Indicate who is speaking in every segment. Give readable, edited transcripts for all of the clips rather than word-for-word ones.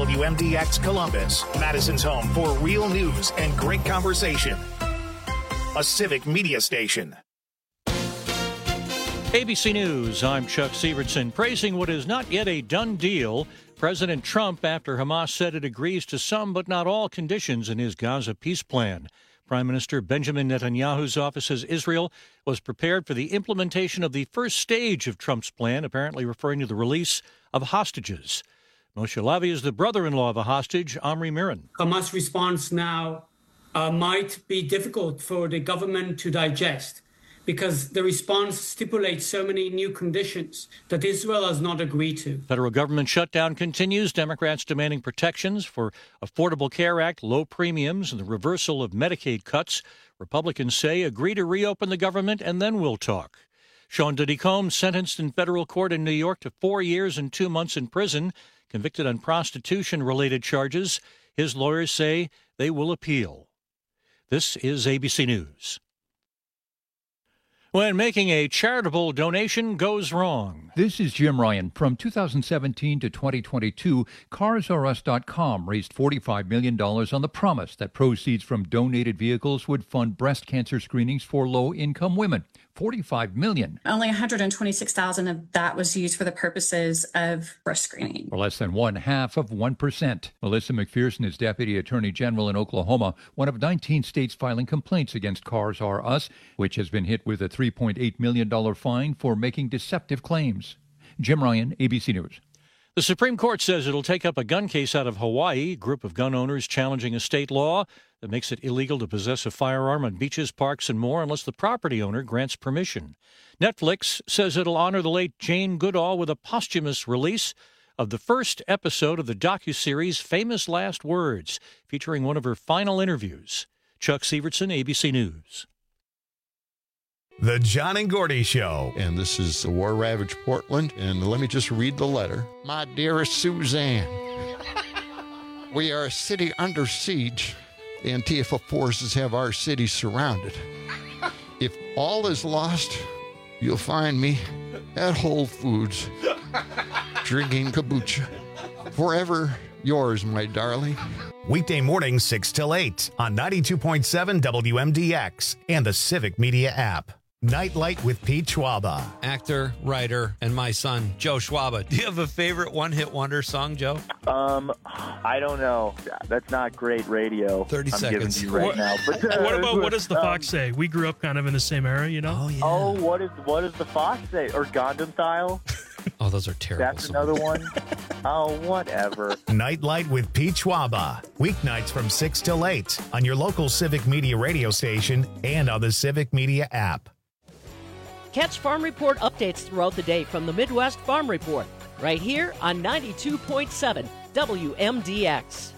Speaker 1: WMDX Columbus, Madison's home for real news and great conversation. A civic media station.
Speaker 2: ABC News, I'm Chuck Sievertson. Praising what is not yet a done deal, President Trump, after Hamas said it agrees to some but not all conditions in his Gaza peace plan. Prime Minister Benjamin Netanyahu's office says Israel was prepared for the implementation of the first stage of Trump's plan, apparently referring to the release of hostages. Moshe Lavi is the brother-in-law of a hostage, Omri Miran.
Speaker 3: Hamas' response now might be difficult for the government to digest, because the response stipulates so many new conditions that Israel has not agreed to.
Speaker 2: Federal government shutdown continues. Democrats demanding protections for Affordable Care Act, low premiums, and the reversal of Medicaid cuts. Republicans say agree to reopen the government and then we'll talk. Sean Diddy Combs sentenced in federal court in New York to 4 years and 2 months in prison, convicted on prostitution-related charges. His lawyers say they will appeal. This is ABC News. When making a charitable donation goes wrong.
Speaker 4: This is Jim Ryan. From 2017 to 2022, CarsRUs.com raised $45 million on the promise that proceeds from donated vehicles would fund breast cancer screenings for low-income women. $45 million.
Speaker 5: Only $126,000 of that was used for the purposes of breast screening.
Speaker 4: Or less than 0.5%. Melissa McPherson is Deputy Attorney General in Oklahoma, one of 19 states filing complaints against Cars R Us, which has been hit with a $3.8 million fine for making deceptive claims. Jim Ryan, ABC News.
Speaker 2: The Supreme Court says it'll take up a gun case out of Hawaii, a group of gun owners challenging a state law that makes it illegal to possess a firearm on beaches, parks, and more unless the property owner grants permission. Netflix says it'll honor the late Jane Goodall with a posthumous release of the first episode of the docuseries Famous Last Words, featuring one of her final interviews. Chuck Sievertson, ABC News.
Speaker 1: The John and Gordy Show.
Speaker 6: And this is the war-ravaged Portland. And let me just read the letter. My dearest Suzanne, we are a city under siege. The Antifa forces have our city surrounded. If all is lost, you'll find me at Whole Foods drinking kombucha. Forever yours, my darling.
Speaker 1: Weekday mornings 6 till 8 on 92.7 WMDX and the Civic Media app. Nightlight with Pete Schwaba.
Speaker 7: Actor, writer, and my son, Joe Schwaba. Do you have a favorite one-hit wonder song, Joe?
Speaker 8: I don't know. That's not great radio.
Speaker 7: 30 seconds.
Speaker 8: Giving you right now. But,
Speaker 9: what does the Fox say? We grew up kind of in the same era, you know?
Speaker 7: Oh, yeah.
Speaker 8: Oh, what does the Fox say? Or Gundam Style?
Speaker 7: Oh, those are terrible.
Speaker 8: That's another one. Oh, whatever.
Speaker 1: Nightlight with Pete Schwaba. Weeknights from 6 till 8 on your local Civic Media radio station and on the Civic Media app.
Speaker 10: Catch Farm Report updates throughout the day from the Midwest Farm Report, right here on 92.7 WMDX.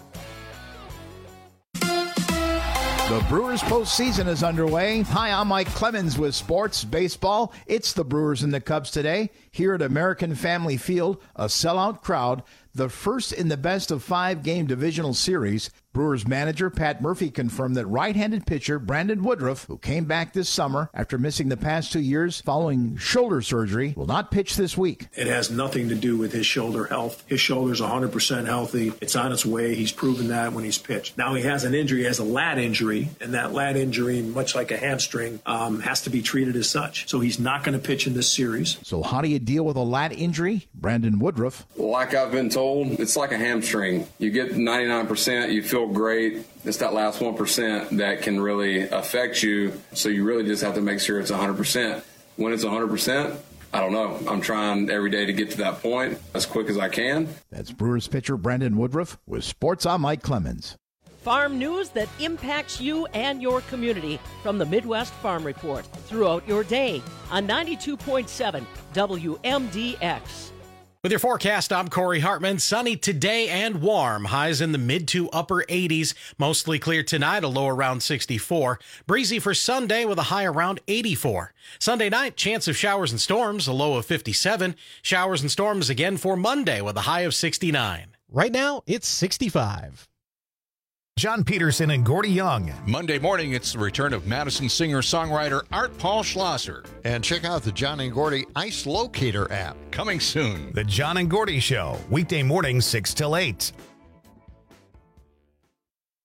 Speaker 11: The Brewers postseason is underway. Hi, I'm Mike Clemens with Sports Baseball. It's the Brewers and the Cubs today. Here at American Family Field, a sellout crowd. The first in the best-of-5 game divisional series. Brewers manager Pat Murphy confirmed that right-handed pitcher Brandon Woodruff, who came back this summer after missing the past 2 years following shoulder surgery, will not pitch this week.
Speaker 12: It has nothing to do with his shoulder health. His shoulder's 100% healthy. It's on its way. He's proven that when he's pitched. Now he has an injury, he has a lat injury, and that lat injury, much like a hamstring, has to be treated as such. So he's not going to pitch in this series.
Speaker 11: So how do you deal with a lat injury? Brandon Woodruff.
Speaker 13: Like I've been told, it's like a hamstring. You get 99%, you feel great. It's that last 1% that can really affect you. So you really just have to make sure it's 100%. When it's 100%, I don't know. I'm trying every day to get to that point as quick as I can.
Speaker 11: That's Brewers pitcher Brandon Woodruff with Sports. I'm Mike Clemens.
Speaker 10: Farm news that impacts you and your community from the Midwest Farm Report throughout your day on 92.7 WMDX.
Speaker 14: With your forecast, I'm Corey Hartman. Sunny today and warm. Highs in the mid to upper 80s. Mostly clear tonight, a low around 64. Breezy for Sunday with a high around 84. Sunday night, chance of showers and storms, a low of 57. Showers and storms again for Monday with a high of 69.
Speaker 15: Right now, it's 65.
Speaker 1: John Peterson and Gordy Young.
Speaker 16: Monday morning, it's the return of Madison singer-songwriter Art Paul Schlosser.
Speaker 6: And check out the John and Gordy Ice Locator app.
Speaker 16: Coming soon.
Speaker 1: The John and Gordy Show, weekday mornings 6 till 8.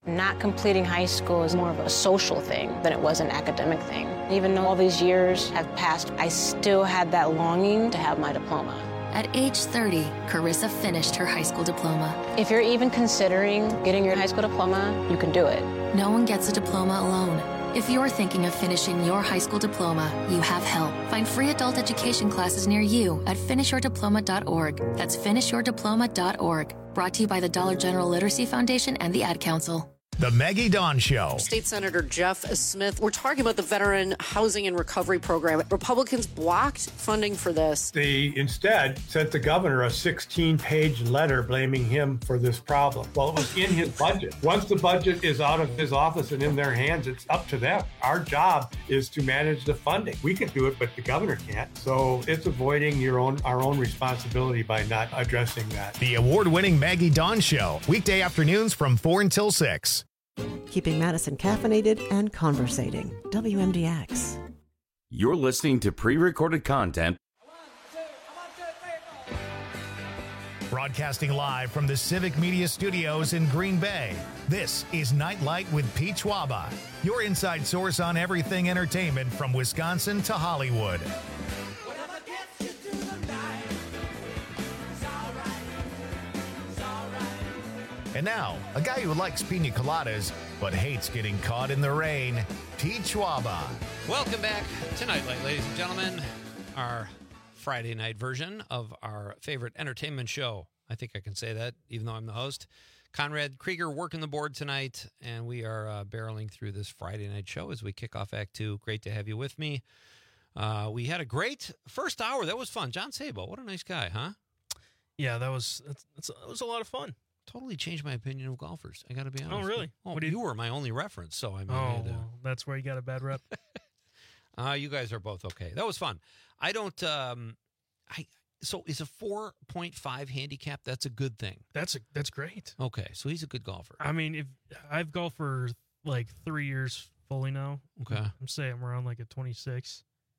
Speaker 17: Not completing high school is more of a social thing than it was an academic thing. Even though all these years have passed, I still had that longing to have my diploma.
Speaker 18: At age 30, Carissa finished her high school diploma.
Speaker 17: If you're even considering getting your high school diploma, you can do it.
Speaker 18: No one gets a diploma alone. If you're thinking of finishing your high school diploma, you have help. Find free adult education classes near you at finishyourdiploma.org. That's finishyourdiploma.org. Brought to you by the Dollar General Literacy Foundation and the Ad Council.
Speaker 1: The Maggie Dawn Show.
Speaker 19: State Senator Jeff Smith, we're talking about the Veteran Housing and Recovery Program. Republicans blocked funding for this.
Speaker 20: They instead sent the governor a 16-page letter blaming him for this problem. Well, it was in his budget. Once the budget is out of his office and in their hands, it's up to them. Our job is to manage the funding. We can do it, but the governor can't. So it's avoiding our own responsibility by not addressing that.
Speaker 1: The award-winning Maggie Dawn Show. Weekday afternoons from 4 until 6.
Speaker 21: Keeping Madison caffeinated and conversating. WMDX.
Speaker 22: You're listening to pre-recorded content.
Speaker 1: Broadcasting live from the Civic Media Studios in Green Bay. This is Nightlight with Pete Schwaba, your inside source on everything entertainment from Wisconsin to Hollywood. And now, a guy who likes pina coladas but hates getting caught in the rain, Pete Schwaba.
Speaker 7: Welcome back to Nightlight, ladies and gentlemen. Our Friday night version of our favorite entertainment show. I think I can say that, even though I'm the host. Conrad Krieger working the board tonight, and we are barreling through this Friday night show as we kick off Act 2. Great to have you with me. We had a great first hour. That was fun. John Sabo, what a nice guy, huh?
Speaker 9: Yeah, that was a lot of fun.
Speaker 7: Totally changed my opinion of golfers. I got to be honest.
Speaker 9: Oh, really?
Speaker 7: Oh, you were my only reference, so I mean.
Speaker 9: Well, that's where you got a bad rep.
Speaker 7: You guys are both okay. That was fun. I don't. So is a 4.5 handicap? That's a good thing.
Speaker 9: That's great.
Speaker 7: Okay, so he's a good golfer.
Speaker 9: I mean, if I've golfed for like 3 years fully now.
Speaker 7: Okay,
Speaker 9: I'm saying I'm around like a 26.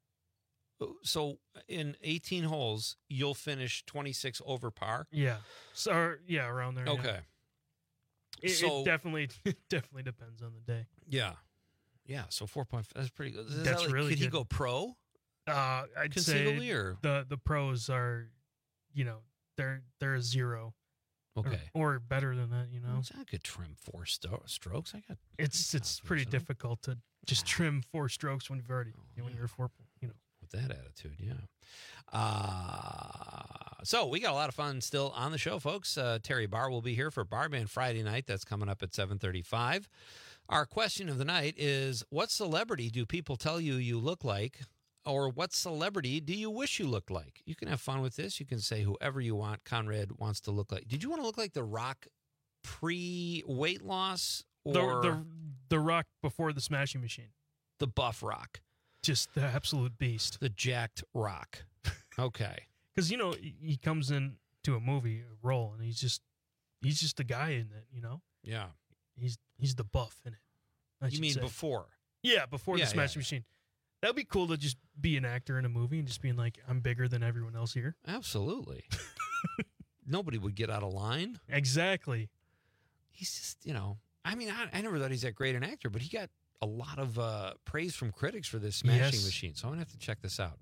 Speaker 7: So in 18 holes, you'll finish 26 over par?
Speaker 9: Yeah. So yeah, around there.
Speaker 7: Okay.
Speaker 9: Yeah. It definitely depends on the day.
Speaker 7: Yeah. Yeah, so 4.5, that's pretty good.
Speaker 9: That's really
Speaker 7: good. Could he
Speaker 9: good.
Speaker 7: go pro?
Speaker 9: I'd
Speaker 7: Conceivably,
Speaker 9: say
Speaker 7: or?
Speaker 9: the pros are, they're a 0.
Speaker 7: Okay.
Speaker 9: Or better than that,
Speaker 7: I could trim 4 strokes.
Speaker 9: It's pretty difficult to just trim 4 strokes when you've already, when you're 4,
Speaker 7: With that attitude, yeah. So we got a lot of fun still on the show, folks. Terry Barr will be here for Barman Friday night. That's coming up at 7:35. Our question of the night is, what celebrity do people tell you you look like? Or what celebrity do you wish you looked like? You can have fun with this. You can say whoever you want. Conrad wants to look like. Did you want to look like The Rock pre-weight loss? Or
Speaker 9: the Rock before the Smashing Machine?
Speaker 7: The buff Rock.
Speaker 9: Just the absolute beast.
Speaker 7: The jacked Rock. Okay.
Speaker 9: Because, he comes into a movie, a role, and he's just a guy in it,
Speaker 7: Yeah.
Speaker 9: He's the buff in it.
Speaker 7: You mean
Speaker 9: say.
Speaker 7: Before?
Speaker 9: Yeah, before the Smashing Machine. That would be cool to just be an actor in a movie and just being like, I'm bigger than everyone else here.
Speaker 7: Absolutely. Nobody would get out of line.
Speaker 9: Exactly.
Speaker 7: He's just, I mean, I never thought he's that great an actor, but he got a lot of praise from critics for this Smashing Machine. So I'm going to have to check this out.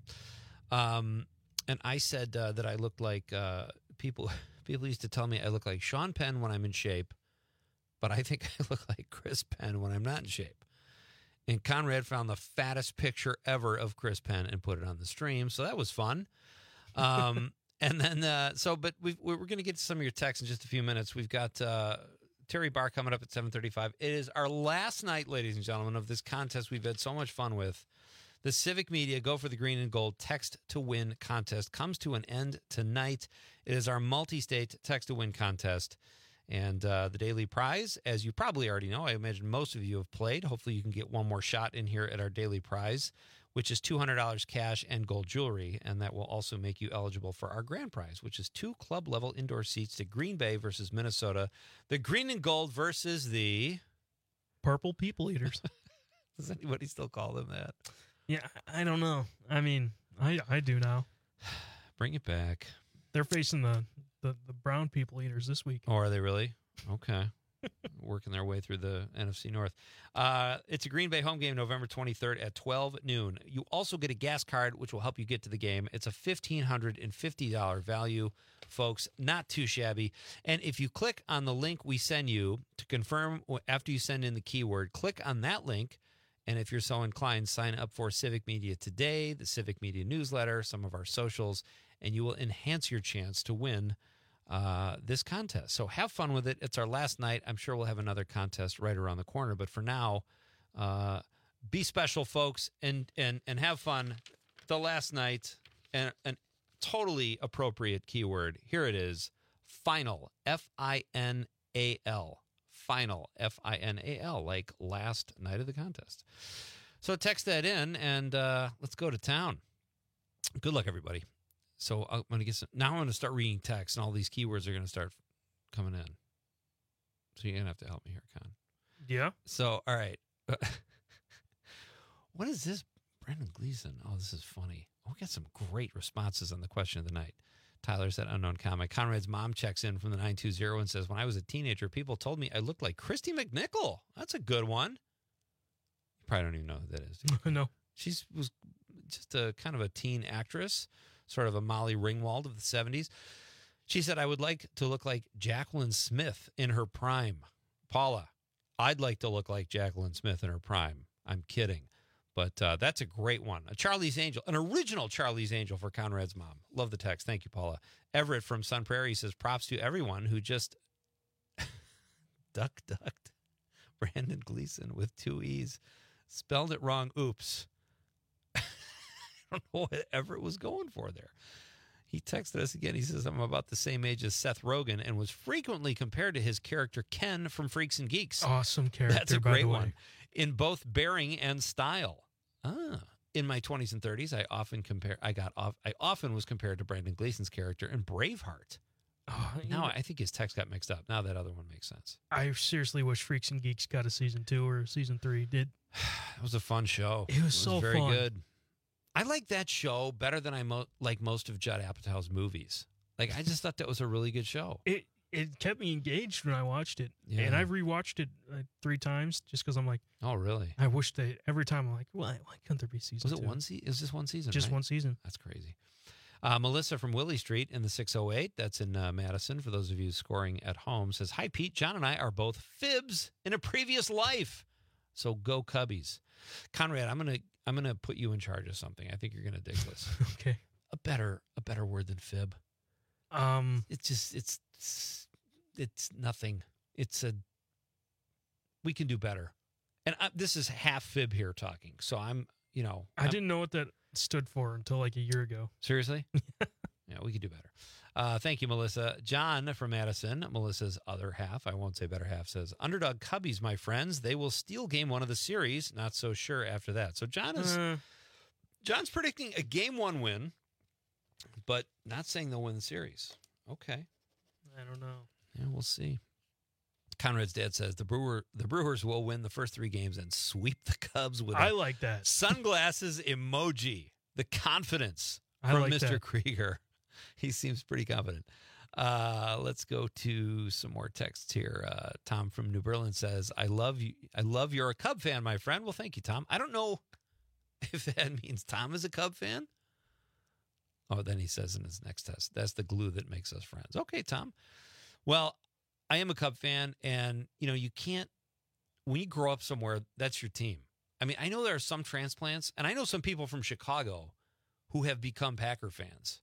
Speaker 7: And I said that I looked like people used to tell me I look like Sean Penn when I'm in shape, but I think I look like Chris Penn when I'm not in shape. And Conrad found the fattest picture ever of Chris Penn and put it on the stream. So that was fun. And then, but we're going to get to some of your texts in just a few minutes. We've got Terry Barr coming up at 7:35. It is our last night, ladies and gentlemen, of this contest we've had so much fun with. The Civic Media Go for the Green and Gold Text to Win contest comes to an end tonight. It is our multi-state Text to Win contest. And the daily prize, as you probably already know, I imagine most of you have played. Hopefully you can get one more shot in here at our daily prize, which is $200 cash and gold jewelry. And that will also make you eligible for our grand prize, which is 2 club-level indoor seats to Green Bay versus Minnesota. The Green and Gold versus the...
Speaker 9: Purple People Eaters.
Speaker 7: Does anybody still call them that?
Speaker 9: Yeah, I don't know. I mean, I do now.
Speaker 7: Bring it back.
Speaker 9: They're facing the brown People Eaters this week.
Speaker 7: Oh, are they really? Okay. working their way through the NFC North. It's a Green Bay home game, November 23rd at 12 noon. You also get a gas card, which will help you get to the game. It's a $1,550 value, folks. Not too shabby. And if you click on the link we send you to confirm after you send in the keyword, click on that link. And if you're so inclined, sign up for Civic Media Today, the Civic Media newsletter, some of our socials, and you will enhance your chance to win this contest. So have fun with it. It's our last night. I'm sure we'll have another contest right around the corner. But for now, be special, folks, and have fun. The last night, and an totally appropriate keyword. Here it is, final, F-I-N-A-L. Final, F-I-N-A-L, like last night of the contest. So text that in, and let's go to town. Good luck, everybody. So I'm going to get now I'm going to start reading text, and all these keywords are going to start coming in. So you're going to have to help me here, Con.
Speaker 9: Yeah.
Speaker 7: So, all right. What is this? Brendan Gleason. Oh, this is funny. Oh, we got some great responses on the question of the night. Tyler said, unknown comic. Conrad's mom checks in from the 920 and says, when I was a teenager, people told me I looked like Christy McNichol. That's a good one. You probably don't even know who that is.
Speaker 9: No.
Speaker 7: She was just a kind of a teen actress, sort of a Molly Ringwald of the 70s. She said, I would like to look like Jacqueline Smith in her prime. Paula, I'd like to look like Jacqueline Smith in her prime. I'm kidding. But that's a great one. A Charlie's Angel, an original Charlie's Angel for Conrad's mom. Love the text. Thank you, Paula. Everett from Sun Prairie says, props to everyone who just ducked Brandon Gleason with 2 E's. Spelled it wrong. Oops. I don't know what Everett was going for there. He texted us again. He says, I'm about the same age as Seth Rogen and was frequently compared to his character Ken from Freaks and Geeks.
Speaker 9: Awesome character.
Speaker 7: That's a great one. In both bearing and style. In my 20s and 30s, I often was compared to Brandon Gleason's character in Braveheart. Now I think his text got mixed up. Now that other one makes sense.
Speaker 9: I seriously wish Freaks and Geeks got a season 2 or season 3. It
Speaker 7: was a fun show.
Speaker 9: It was so
Speaker 7: very
Speaker 9: fun.
Speaker 7: Good. I like that show better than I like most of Judd Apatow's movies. Like I just thought that was a really good show.
Speaker 9: It kept me engaged when I watched it.
Speaker 7: Yeah.
Speaker 9: And I've rewatched it 3 times just because I'm like,
Speaker 7: oh, really?
Speaker 9: I wish they, every time I'm like, why couldn't there be season 2?
Speaker 7: Was it one season? Is this one season?
Speaker 9: Just
Speaker 7: right?
Speaker 9: one season.
Speaker 7: That's crazy. Melissa from Willie Street in the 608, that's in Madison, for those of you scoring at home, says, hi, Pete. John and I are both fibs in a previous life. So go Cubbies. Conrad, I'm gonna put you in charge of something. I think you're gonna dig this.
Speaker 9: Okay.
Speaker 7: A better word than fib. It's nothing. We can do better. And this is half fib here talking. So I
Speaker 9: didn't know what that stood for until like a year ago.
Speaker 7: Seriously? Yeah, we could do better. Thank you, Melissa. John from Madison, Melissa's other half, I won't say better half, says, underdog Cubbies, my friends. They will steal game 1 of the series. Not so sure after that. So John's predicting a game 1 win, but not saying they'll win the series. Okay.
Speaker 9: I don't know.
Speaker 7: Yeah, we'll see. Conrad's dad says the Brewers will win the first 3 games and sweep the Cubs with
Speaker 9: I like that.
Speaker 7: Sunglasses emoji. The confidence
Speaker 9: I
Speaker 7: from
Speaker 9: like
Speaker 7: Mr.
Speaker 9: that.
Speaker 7: Krieger. He seems pretty confident. Let's go to some more texts here. Tom from New Berlin says, I love you. I love you're a Cub fan, my friend. Well, thank you, Tom. I don't know if that means Tom is a Cub fan. Oh, then he says in his next test, that's the glue that makes us friends. Okay, Tom. Well, I am a Cub fan, and, you can't, when you grow up somewhere, that's your team. I mean, I know there are some transplants, and I know some people from Chicago who have become Packer fans.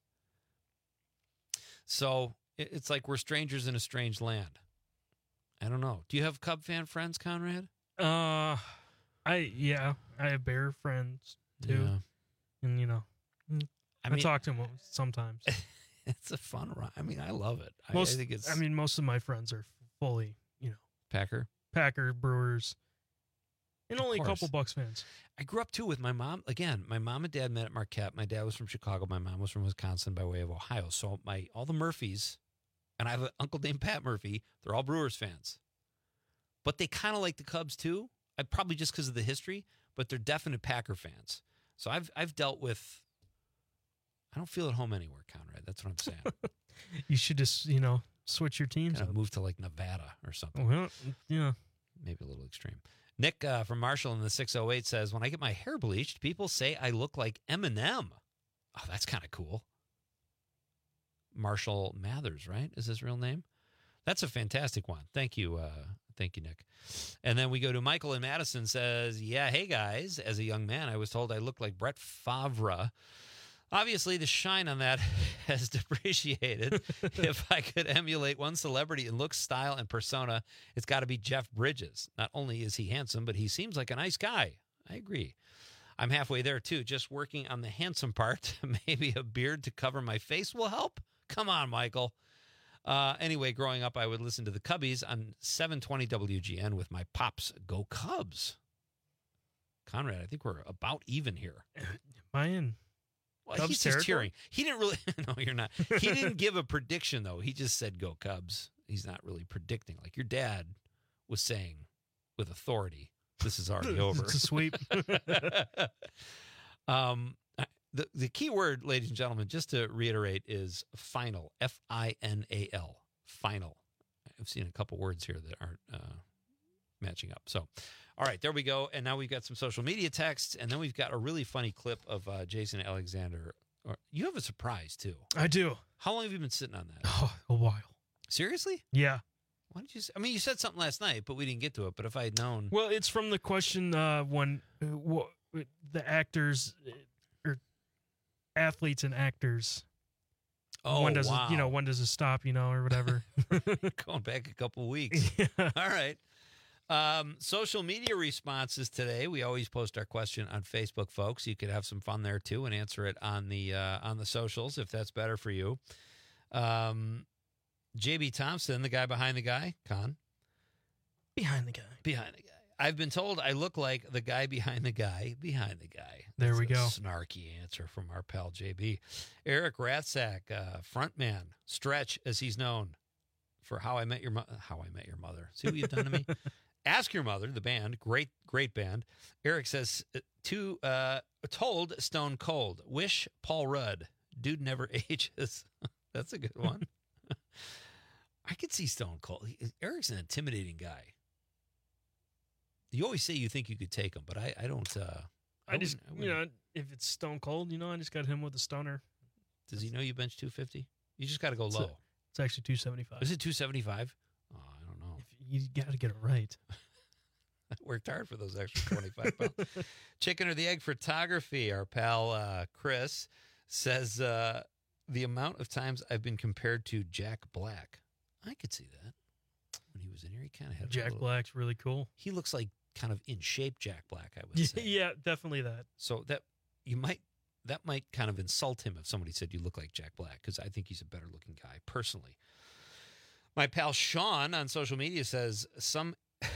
Speaker 7: So it's like we're strangers in a strange land. I don't know. Do you have Cub fan friends, Conrad?
Speaker 9: I have Bear friends too.
Speaker 7: Yeah.
Speaker 9: And I talk to them sometimes.
Speaker 7: It's a fun ride. I mean, I love it. I think it's.
Speaker 9: Most of my friends are fully,
Speaker 7: Packer,
Speaker 9: Brewers, and only a couple Bucks fans.
Speaker 7: I grew up too with my mom. Again, my mom and dad met at Marquette. My dad was from Chicago. My mom was from Wisconsin by way of Ohio. So all the Murphys, and I have an uncle named Pat Murphy. They're all Brewers fans, but they kind of like the Cubs too. Probably just because of the history, but they're definite Packer fans. So I've dealt with. I don't feel at home anywhere, Conrad. That's what I'm saying.
Speaker 9: You should just, Switch your teams
Speaker 7: Kind
Speaker 9: up.
Speaker 7: of move to like Nevada or something.
Speaker 9: Well, yeah.
Speaker 7: Maybe a little extreme. Nick from Marshall in the 608 says, when I get my hair bleached, people say I look like Eminem. Oh, that's kind of cool. Marshall Mathers, right? Is his real name? That's a fantastic one. Thank you. Thank you, Nick. And then we go to Michael in Madison says, yeah, hey, guys. As a young man, I was told I looked like Brett Favre. Obviously, the shine on that has depreciated. If I could emulate one celebrity in look, style, and persona, it's got to be Jeff Bridges. Not only is he handsome, but he seems like a nice guy. I agree. I'm halfway there, too, just working on the handsome part. Maybe a beard to cover my face will help. Come on, Michael. Anyway, growing up, I would listen to the Cubbies on 720 WGN with my pops. Go Cubs. Conrad, I think we're about even here.
Speaker 9: Am I in?
Speaker 7: Well,
Speaker 9: Cubs
Speaker 7: he's just
Speaker 9: territory?
Speaker 7: cheering. He didn't really. No, you're not. He didn't give a prediction, though. He just said, go Cubs. He's not really predicting. Like your dad was saying with authority, this is already over.
Speaker 9: It's a sweep.
Speaker 7: The key word, ladies and gentlemen, just to reiterate, is final. Final. Final. I've seen a couple words here that aren't matching up. So, all right, there we go. And now we've got some social media texts, and then we've got a really funny clip of Jason Alexander. You have a surprise, too.
Speaker 9: I do.
Speaker 7: How long have you been sitting on that?
Speaker 9: Oh, a while.
Speaker 7: Seriously?
Speaker 9: Yeah.
Speaker 7: Why did you? I mean, you said something last night, but we didn't get to it. But if I had known,
Speaker 9: Well, it's from the question when the actors or athletes and actors.
Speaker 7: Oh,
Speaker 9: when does
Speaker 7: wow.
Speaker 9: it, when does it stop? Or whatever.
Speaker 7: Going back a couple weeks. All right. Social media responses today. We always post our question on Facebook, folks. You could have some fun there too and answer it on the socials if that's better for you. JB Thompson, the guy behind the guy, Con.
Speaker 9: Behind the guy.
Speaker 7: Behind the guy. I've been told I look like the guy behind the guy behind the guy.
Speaker 9: There we go.
Speaker 7: Snarky answer from our pal JB. Eric Ratzak, frontman, Stretch, as he's known for How I Met Your Mother. See what you've done to me? Ask Your Mother, the band, great band. Eric says, told Stone Cold, wish Paul Rudd, dude never ages. That's a good one. I could see Stone Cold. Eric's an intimidating guy. You always say you think you could take him, but I don't.
Speaker 9: I just, if it's Stone Cold, I just got him with a stoner.
Speaker 7: Does he know you bench 250? You just got to go low.
Speaker 9: It's actually 275.
Speaker 7: Is it 275? Oh, I don't know.
Speaker 9: You got to get it right.
Speaker 7: I worked hard for those extra 25 pounds. Chicken or the egg photography. Our pal Chris says the amount of times I've been compared to Jack Black. I could see that. When he was in here, he kind of had
Speaker 9: Jack Black's really cool.
Speaker 7: He looks like kind of in shape Jack Black, I would say.
Speaker 9: Yeah, definitely that.
Speaker 7: So that might kind of insult him if somebody said you look like Jack Black, because I think he's a better looking guy personally. My pal Sean on social media says some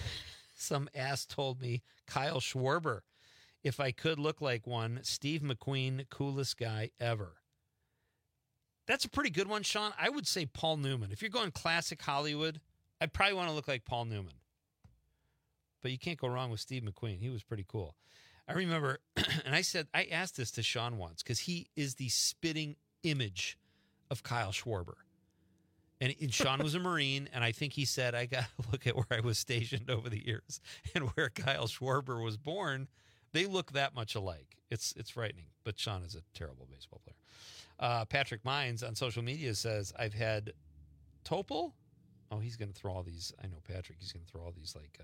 Speaker 7: ass told me Kyle Schwarber. If I could look like one, Steve McQueen, coolest guy ever. That's a pretty good one, Sean. I would say Paul Newman. If you're going classic Hollywood, I'd probably want to look like Paul Newman. But you can't go wrong with Steve McQueen. He was pretty cool. I remember, and I asked this to Sean once, because he is the spitting image of Kyle Schwarber. And Sean was a Marine, and I think he said, I got to look at where I was stationed over the years and where Kyle Schwarber was born. They look that much alike. It's frightening, but Sean is a terrible baseball player. Patrick Mines on social media says, I've had Topol. Oh, he's going to throw all these. I know Patrick. He's going to throw all these like,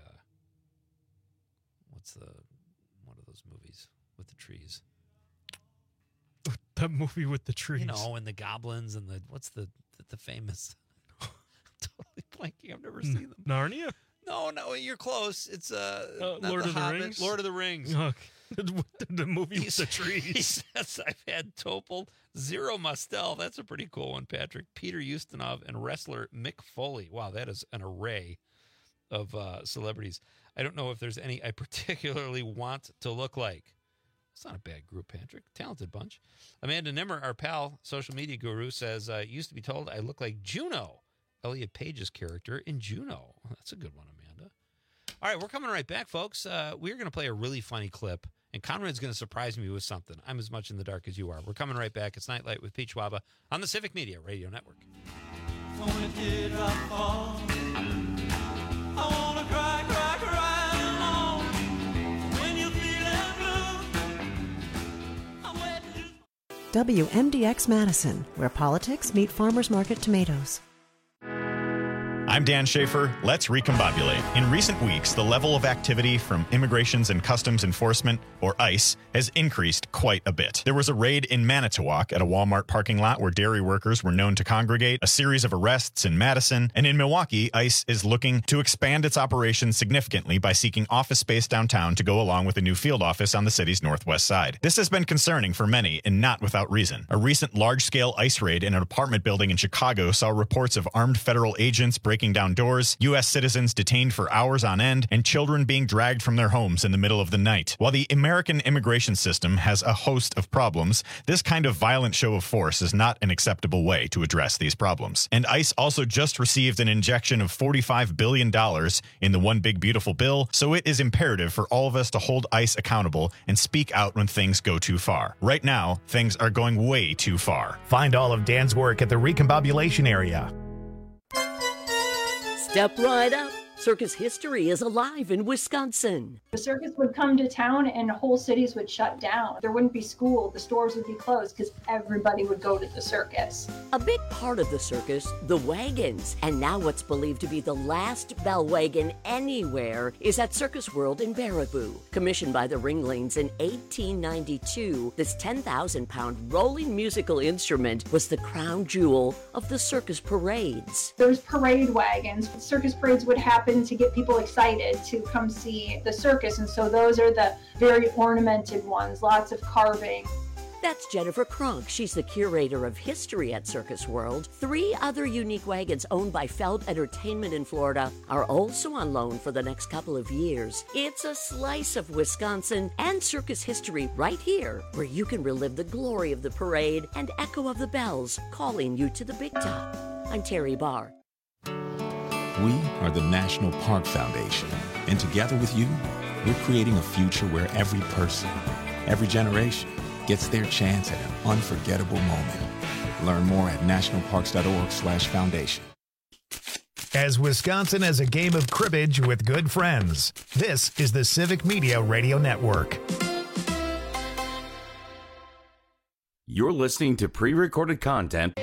Speaker 7: what's one of those movies with the trees?
Speaker 9: The movie with the trees.
Speaker 7: And the goblins and what's the famous? Totally blanking. I've never seen them.
Speaker 9: Narnia?
Speaker 7: No, you're close. It's
Speaker 9: Lord of the Rings.
Speaker 7: Lord of the Rings.
Speaker 9: The movie with the trees.
Speaker 7: He says, I've had Topol, Zero Mostel. That's a pretty cool one, Patrick. Peter Ustinov and wrestler Mick Foley. Wow, that is an array of celebrities. I don't know if there's any I particularly want to look like. It's not a bad group, Patrick. Talented bunch. Amanda Nimmer, our pal, social media guru, says, used to be told I look like Juno, Elliot Page's character in Juno. That's a good one, Amanda. All right, we're coming right back, folks. We're going to play a really funny clip, and Conrad's going to surprise me with something. I'm as much in the dark as you are. We're coming right back. It's Nightlight with Pete Schwaba on the Civic Media Radio Network.
Speaker 3: When a teardrop falls, I wanna cry, cry, cry alone. When you're feeling blue, I'm waiting to...
Speaker 21: WMDX Madison, where politics meet farmers market tomatoes.
Speaker 5: I'm Dan Schaefer. Let's recombobulate. In recent weeks, the level of activity from Immigrations and Customs Enforcement, or ICE, has increased quite a bit. There was a raid in Manitowoc at a Walmart parking lot where dairy workers were known to congregate, a series of arrests in Madison, and in Milwaukee, ICE is looking to expand its operations significantly by seeking office space downtown to go along with a new field office on the city's northwest side. This has been concerning for many, and not without reason. A recent large-scale ICE raid in an apartment building in Chicago saw reports of armed federal agents breaking down doors, U.S. citizens detained for hours on end, and children being dragged from their homes in the middle of the night. While the American immigration system has a host of problems, this kind of violent show of force is not an acceptable way to address these problems. And ICE also just received an injection of $45 billion in the One Big Beautiful Bill, so it is imperative for all of us to hold ICE accountable and speak out when things go too far. Right now, things are going way too far.
Speaker 1: Find all of Dan's work at the Recombobulation area.
Speaker 10: Step right up. Circus history is alive in Wisconsin.
Speaker 23: The circus would come to town and whole cities would shut down. There wouldn't be school, the stores would be closed because everybody would go to the circus.
Speaker 10: A big part of the circus, the wagons. And now what's believed to be the last bell wagon anywhere is at Circus World in Baraboo. Commissioned by the Ringlings in 1892, this 10,000-pound rolling musical instrument was the crown jewel of the circus parades.
Speaker 23: There's parade wagons. Circus parades would happen to get people excited to come see the circus, and so those are the very ornamented ones, lots of carving.
Speaker 10: That's Jennifer Kronk. She's the curator of history at Circus World. 3 other unique wagons owned by Feld Entertainment in Florida are also on loan for the next couple of years. It's a slice of Wisconsin and circus history right here, where you can relive the glory of the parade and echo of the bells calling you to the big top. I'm Terry Barr.
Speaker 24: We are the National Park Foundation, and together with you, we're creating a future where every person, every generation, gets their chance at an unforgettable moment. Learn more at nationalparks.org/foundation.
Speaker 1: As Wisconsin as a game of cribbage with good friends, this is the Civic Media Radio Network.
Speaker 22: You're listening to pre-recorded content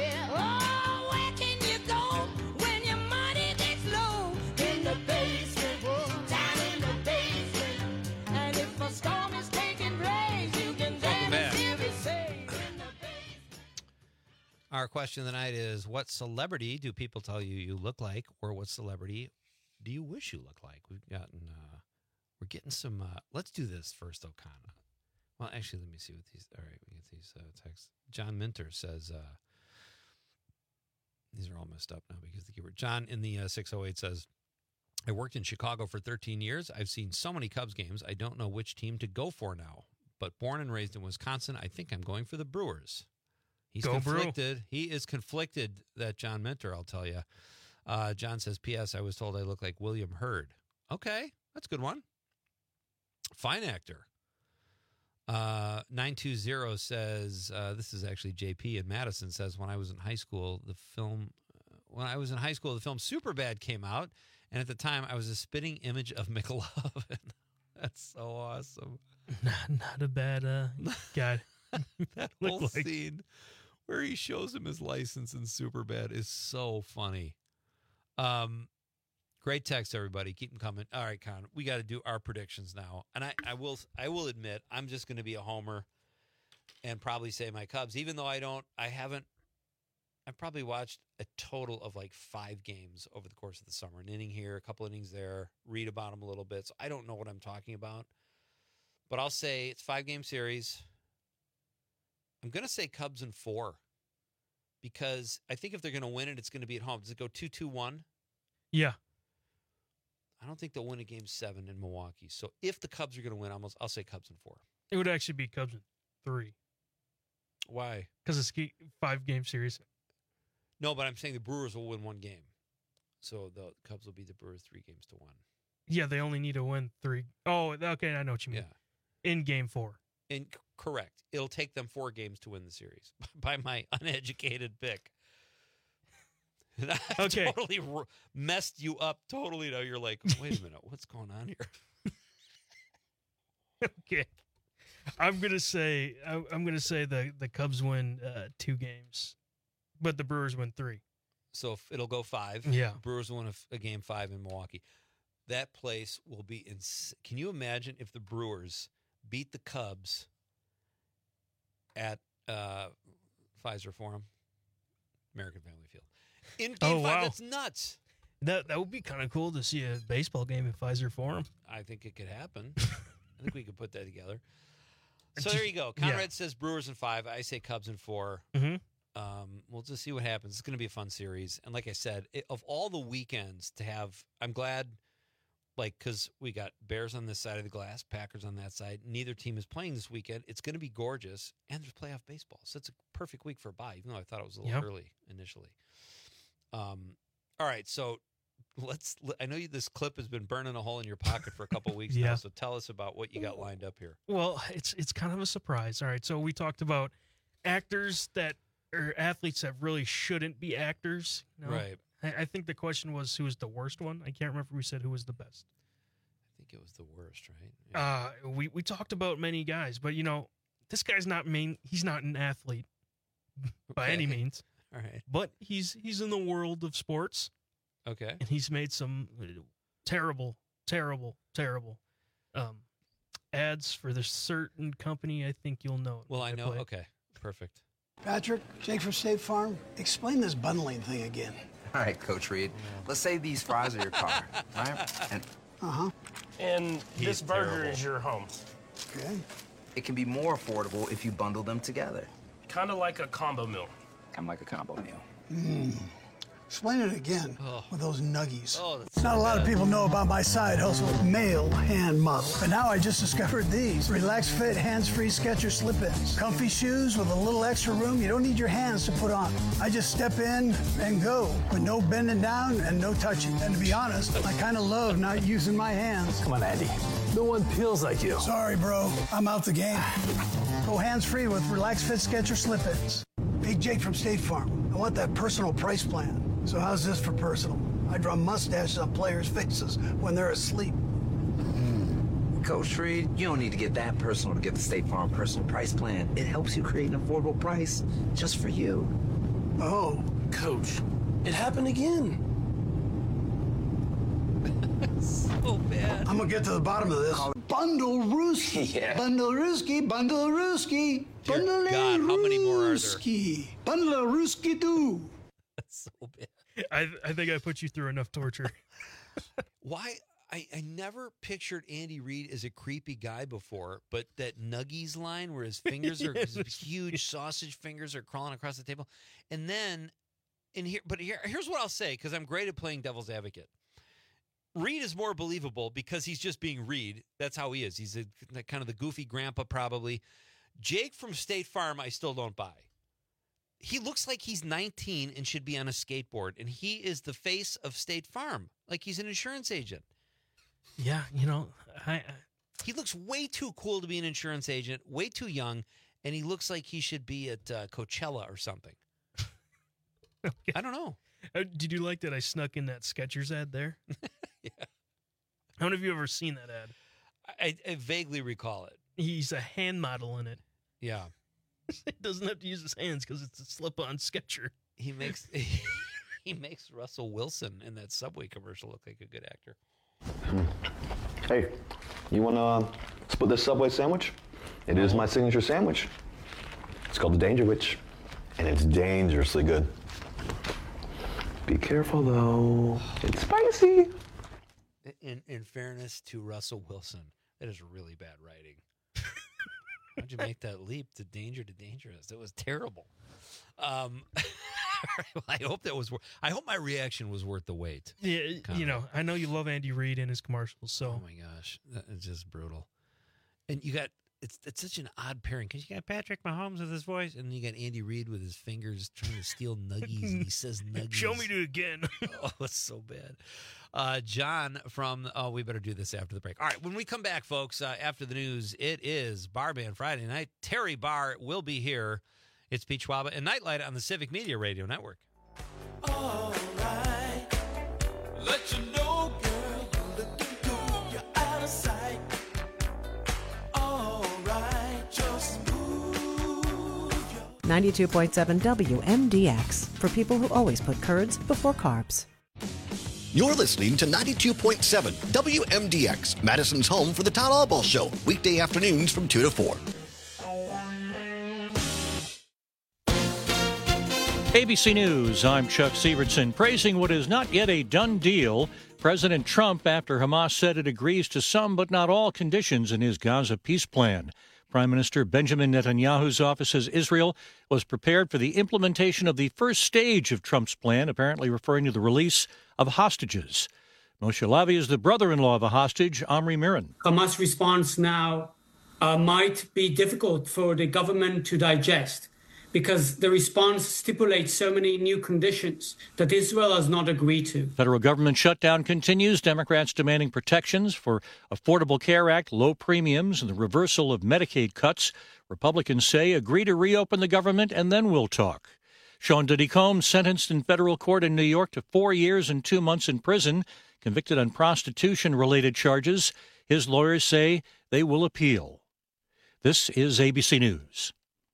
Speaker 7: Our question of the night is, what celebrity do people tell you you look like, or what celebrity do you wish you look like? We're getting some, let's do this first, O'Connor. Well, actually, let me see what these, all right, we get these texts. John Minter says, these are all messed up now because the keyword. John in the 608 says, I worked in Chicago for 13 years. I've seen so many Cubs games, I don't know which team to go for now. But born and raised in Wisconsin, I think I'm going for the Brewers. He's conflicted. Brew. He is conflicted, that John Minter, I'll tell you. John says, P.S. I was told I look like William Hurt. Okay, that's a good one. Fine actor. 920 says, this is actually JP in Madison, says, when I was in high school, the film Superbad came out, and at the time I was a spitting image of McLovin. That's so awesome.
Speaker 9: Not a bad guy.
Speaker 7: That whole scene where he shows him his license in Superbad is so funny. Great text, everybody. Keep them coming. All right, Con, we got to do our predictions now. And I will admit, I'm just going to be a homer and probably say my Cubs, even though I've probably watched a total of like 5 games over the course of the summer. An inning here, a couple innings there, read about them a little bit. So I don't know what I'm talking about. But I'll say it's 5-game series. I'm going to say Cubs in 4 because I think if they're going to win it, it's going to be at home. Does it go 2-2-1?
Speaker 9: Yeah.
Speaker 7: I don't think they'll win a game 7 in Milwaukee. So if the Cubs are going to win, I'll say Cubs in 4.
Speaker 9: It would actually be Cubs in 3.
Speaker 7: Why?
Speaker 9: Because it's a 5-game series.
Speaker 7: No, but I'm saying the Brewers will win 1 game. So the Cubs will beat the Brewers 3-1.
Speaker 9: Yeah, they only need to win 3. Oh, okay, I know what you mean. Yeah. In game 4.
Speaker 7: Correct. It'll take them 4 games to win the series by my uneducated pick. I totally messed you up totally. Now you're like, wait a minute, what's going on here?
Speaker 9: Okay. I'm gonna say the Cubs win 2 games, but the Brewers win 3.
Speaker 7: So if it'll go 5.
Speaker 9: Yeah.
Speaker 7: Brewers win a game 5 in Milwaukee. That place will be Can you imagine if the Brewers beat the Cubs at Pfizer Forum, American Family Field, in game 5? That's nuts.
Speaker 9: That would be kind of cool to see a baseball game at Pfizer Forum.
Speaker 7: I think it could happen. I think we could put that together. So there you go. Conrad says Brewers in 5. I say Cubs in 4.
Speaker 9: Mm-hmm.
Speaker 7: We'll just see what happens. It's going to be a fun series. And like I said, of all the weekends to have, I'm glad, because we got Bears on this side of the glass, Packers on that side. Neither team is playing this weekend. It's going to be gorgeous. And there's playoff baseball. So it's a perfect week for a bye, even though I thought it was a little early initially. All right. So I know this clip has been burning a hole in your pocket for a couple weeks now. So tell us about what you got lined up here.
Speaker 9: Well, it's kind of a surprise. All right. So we talked about actors or athletes that really shouldn't be actors.
Speaker 7: Right.
Speaker 9: I think the question was who was the worst one. I can't remember if we said who was the best.
Speaker 7: I think it was the worst, right? Yeah.
Speaker 9: We talked about many guys, but this guy's not he's not an athlete by any means.
Speaker 7: All right.
Speaker 9: But he's in the world of sports.
Speaker 7: Okay.
Speaker 9: And he's made some terrible ads for this certain company. I think you'll know.
Speaker 7: Well, I know. Okay. Perfect.
Speaker 2: Patrick, Jake from State Farm, explain this bundling thing again.
Speaker 4: All right, Coach Reed. Let's say these fries are your car, right?
Speaker 8: And this burger is your home.
Speaker 2: Okay.
Speaker 4: It can be more affordable if you bundle them together.
Speaker 8: Kind of like a combo meal.
Speaker 4: Kind of like a combo meal.
Speaker 2: Explain it again with those nuggies.
Speaker 7: Oh,
Speaker 2: Not a lot of people know about my side hustle, male hand model. But now I just discovered these. Relax Fit hands-free Skechers slip-ins. Comfy shoes with a little extra room you don't need your hands to put on. I just step in and go with no bending down and no touching. And to be honest, I kind of love not using my hands.
Speaker 8: Come on, Andy. No one peels like you.
Speaker 2: Sorry, bro. I'm out the game. Go hands-free with Relax Fit Skechers slip-ins. Hey, Jake from State Farm. I want that personal price plan. So how's this for personal? I draw mustaches on players' faces when they're asleep.
Speaker 4: Coach Reed, you don't need to get that personal to get the State Farm personal price plan. It helps you create an affordable price just for you.
Speaker 2: Oh.
Speaker 8: Coach, it happened again.
Speaker 7: So bad.
Speaker 2: I'm going to get to the bottom of this. Bundle Rooski.
Speaker 4: Yeah.
Speaker 2: Bundle Rooski. Bundle Rooski. Bundle
Speaker 7: God, how many more are there?
Speaker 2: Bundle Rooski too.
Speaker 7: That's so bad.
Speaker 9: I think I put you through enough torture.
Speaker 7: Why? I never pictured Andy Reid as a creepy guy before, but that Nuggies line where his fingers are his huge sausage fingers are crawling across the table. And then here's what I'll say, because I'm great at playing devil's advocate. Reid is more believable because he's just being Reid. That's how he is. He's kind of the goofy grandpa, probably. Jake from State Farm, I still don't buy. He looks like he's 19 and should be on a skateboard, and he is the face of State Farm, like he's an insurance agent.
Speaker 9: Yeah,
Speaker 7: he looks way too cool to be an insurance agent, way too young, and he looks like he should be at Coachella or something.
Speaker 9: Okay.
Speaker 7: I don't know.
Speaker 9: Did you like that I snuck in that Skechers ad there?
Speaker 7: Yeah.
Speaker 9: How many of you ever seen that ad?
Speaker 7: I vaguely recall it.
Speaker 9: He's a hand model in it.
Speaker 7: Yeah.
Speaker 9: He doesn't have to use his hands because it's a slip-on Sketcher.
Speaker 7: He makes Russell Wilson in that Subway commercial look like a good actor.
Speaker 12: Hey, you want to split this Subway sandwich? It is my signature sandwich. It's called the Danger Witch, and it's dangerously good. Be careful, though. It's spicy.
Speaker 7: In fairness to Russell Wilson, that is really bad writing. How'd you make that leap to dangerous? It was terrible. I hope that was. I hope my reaction was worth the wait.
Speaker 9: Yeah, I know you love Andy Reid and his commercials. So,
Speaker 7: oh my gosh, that is just brutal. And you got it's such an odd pairing because you got Patrick Mahomes with his voice, and you got Andy Reid with his fingers trying to steal nuggies, and he says nuggies.
Speaker 9: Show me do it again.
Speaker 7: Oh, it's so bad. John from, we better do this after the break. All right, when we come back, folks, after the news, it is Bar Band Friday night. Terry Barr will be here. It's Pete Schwaba and Nightlight on the Civic Media Radio Network.
Speaker 3: Alright, let you know, girl, you're looking cool, you're out of sight. Alright, just move your
Speaker 21: 92.7 WMDX for people who always put curds before carbs.
Speaker 11: You're listening to 92.7 WMDX, Madison's home for the Todd Albaugh Show, weekday afternoons from 2 to 4.
Speaker 13: ABC News, I'm Chuck Sievertson. Praising what is not yet a done deal, President Trump, after Hamas said it agrees to some but not all conditions in his Gaza peace plan. Prime Minister Benjamin Netanyahu's office says Israel was prepared for the implementation of the first stage of Trump's plan, apparently referring to the release of hostages. Moshe Lavi is the brother-in-law of a hostage, Omri Miran.
Speaker 14: Hamas' response now might be difficult for the government to digest because the response stipulates so many new conditions that Israel has not agreed to.
Speaker 13: Federal government shutdown continues. Democrats demanding protections for Affordable Care Act, low premiums, and the reversal of Medicaid cuts. Republicans say agree to reopen the government and then we'll talk. Sean Diddy Combs sentenced in federal court in New York to 4 years and 2 months in prison, convicted on prostitution-related charges. His lawyers say they will appeal. This is ABC News.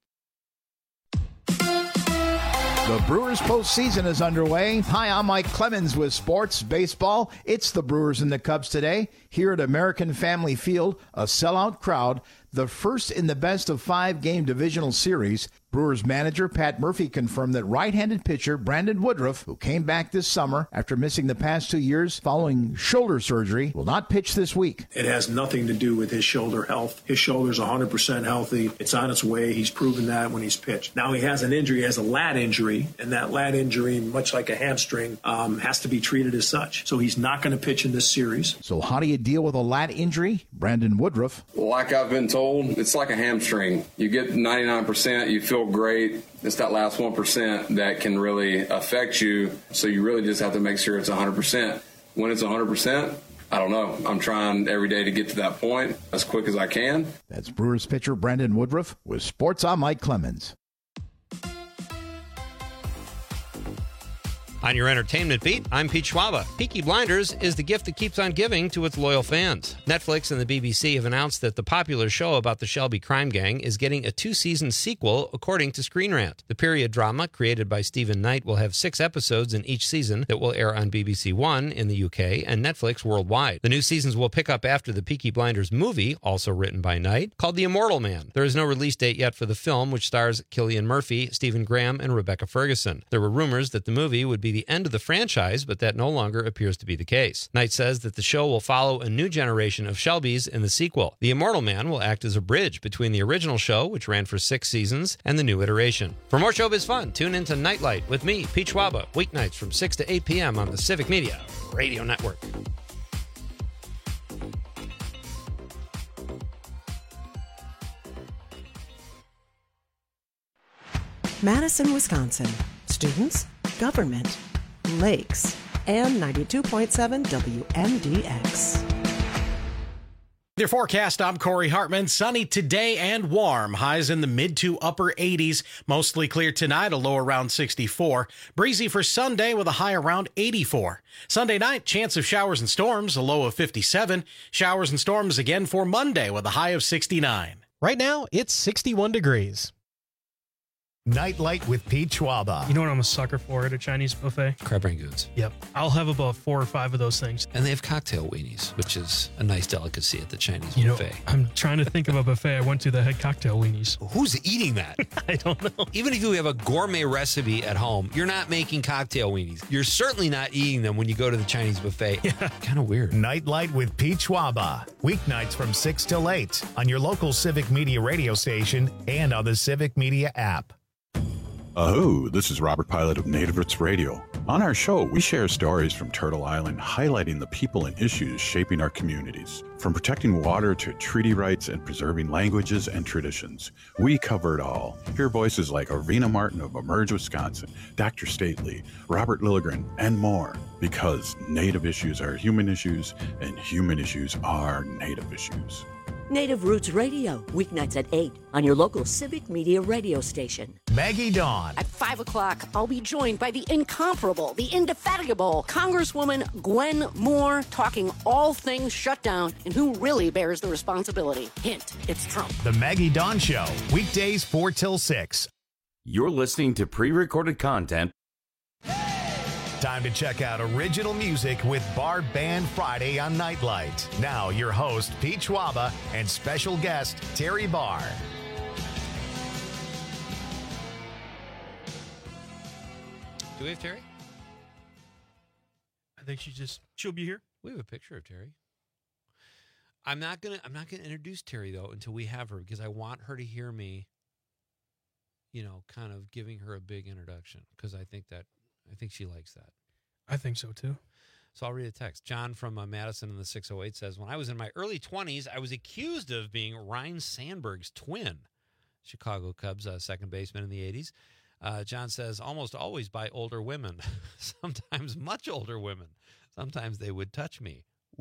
Speaker 15: The Brewers postseason is underway. Hi, I'm Mike Clemens with Sports Baseball. It's the Brewers and the Cubs today. Here at American Family Field, a sellout crowd. The first in the best-of-5 game divisional series. Brewers manager Pat Murphy confirmed that right-handed pitcher Brandon Woodruff, who came back this summer after missing the past 2 years following shoulder surgery, will not pitch this week.
Speaker 25: It has nothing to do with his shoulder health. His shoulder's 100% healthy. It's on its way. He's proven that when he's pitched. Now he has an injury, he has a lat injury, and that lat injury, much like a hamstring, has to be treated as such. So he's not going to pitch in this series.
Speaker 15: So how do you deal with a lat injury? Brandon Woodruff.
Speaker 26: Like I've been told, it's like a hamstring. You get 99%, you feel great. It's that last 1% that can really affect you. So you really just have to make sure it's 100%. When it's 100%, I don't know. I'm trying every day to get to that point as quick as I can.
Speaker 15: That's Brewers pitcher Brandon Woodruff with Sports. I'm Mike Clemens.
Speaker 7: On your entertainment beat, I'm Pete Schwaba. Peaky Blinders is the gift that keeps on giving to its loyal fans. Netflix and the BBC have announced that the popular show about the Shelby crime gang is getting a 2-season sequel, according to Screen Rant. The period drama, created by Stephen Knight, will have 6 episodes in each season that will air on BBC One in the UK and Netflix worldwide. The new seasons will pick up after the Peaky Blinders movie, also written by Knight, called The Immortal Man. There is no release date yet for the film, which stars Cillian Murphy, Stephen Graham, and Rebecca Ferguson. There were rumors that the movie would be the end of the franchise, but that no longer appears to be the case. Knight says that the show will follow a new generation of Shelbys in the sequel. The Immortal Man will act as a bridge between the original show, which ran for 6 seasons, and the new iteration. For more showbiz fun, tune into Nightlight with me, Pete Schwaba, weeknights from 6 to 8 p.m. on the Civic Media Radio Network.
Speaker 21: Madison, Wisconsin. Students, government, lakes, and 92.7 WMDX.
Speaker 27: Their forecast, I'm Corey Hartman. Sunny today and warm. Highs in the mid to upper 80s. Mostly clear tonight, a low around 64. Breezy for Sunday with a high around 84. Sunday night, chance of showers and storms, a low of 57. Showers and storms again for Monday with a high of 69.
Speaker 28: Right now, it's 61 degrees.
Speaker 1: Nightlight with Pete Schwaba.
Speaker 9: You know what I'm a sucker for at a Chinese buffet?
Speaker 7: Crab rangoons.
Speaker 9: Yep. I'll have about 4 or 5 of those things.
Speaker 7: And they have cocktail weenies, which is a nice delicacy at the Chinese buffet.
Speaker 9: I'm trying to think of a buffet I went to that had cocktail weenies.
Speaker 7: Who's eating that?
Speaker 9: I don't know.
Speaker 7: Even if you have a gourmet recipe at home, you're not making cocktail weenies. You're certainly not eating them when you go to the Chinese buffet. Yeah. Kind of weird.
Speaker 1: Nightlight with Pete Schwaba. Weeknights from 6 till 8 on your local Civic Media radio station and on the Civic Media app.
Speaker 29: Oh, this is Robert Pilot of Native Roots Radio. On our show, we share stories from Turtle Island highlighting the people and issues shaping our communities. From protecting water to treaty rights and preserving languages and traditions, we cover it all. Hear voices like Arvina Martin of Emerge, Wisconsin, Dr. Stately, Robert Lilligren, and more. Because Native issues are human issues, and human issues are Native issues.
Speaker 10: Native Roots Radio, weeknights at 8 on your local Civic Media radio station.
Speaker 1: Maggie Dawn.
Speaker 5: At 5 o'clock, I'll be joined by the incomparable, the indefatigable Congresswoman Gwen Moore, talking all things shutdown and who really bears the responsibility. Hint, it's Trump.
Speaker 1: The Maggie Dawn Show, weekdays 4 till 6.
Speaker 22: You're listening to pre-recorded content.
Speaker 1: Time to check out original music with Bar Band Friday on Nightlight. Now, your host, Pete Schwaba, and special guest, Terry Barr.
Speaker 7: Do we have Terry?
Speaker 9: I think she'll be here.
Speaker 7: We have a picture of Terry. I'm not gonna introduce Terry though until we have her, because I want her to hear me, kind of giving her a big introduction, because I think she likes that.
Speaker 9: I think so too.
Speaker 7: So I'll read a text. John from Madison in the 608 says, when I was in my early 20s, I was accused of being Ryne Sandberg's twin. Chicago Cubs second baseman in the 80s. John says, almost always by older women, sometimes much older women. Sometimes they would touch me.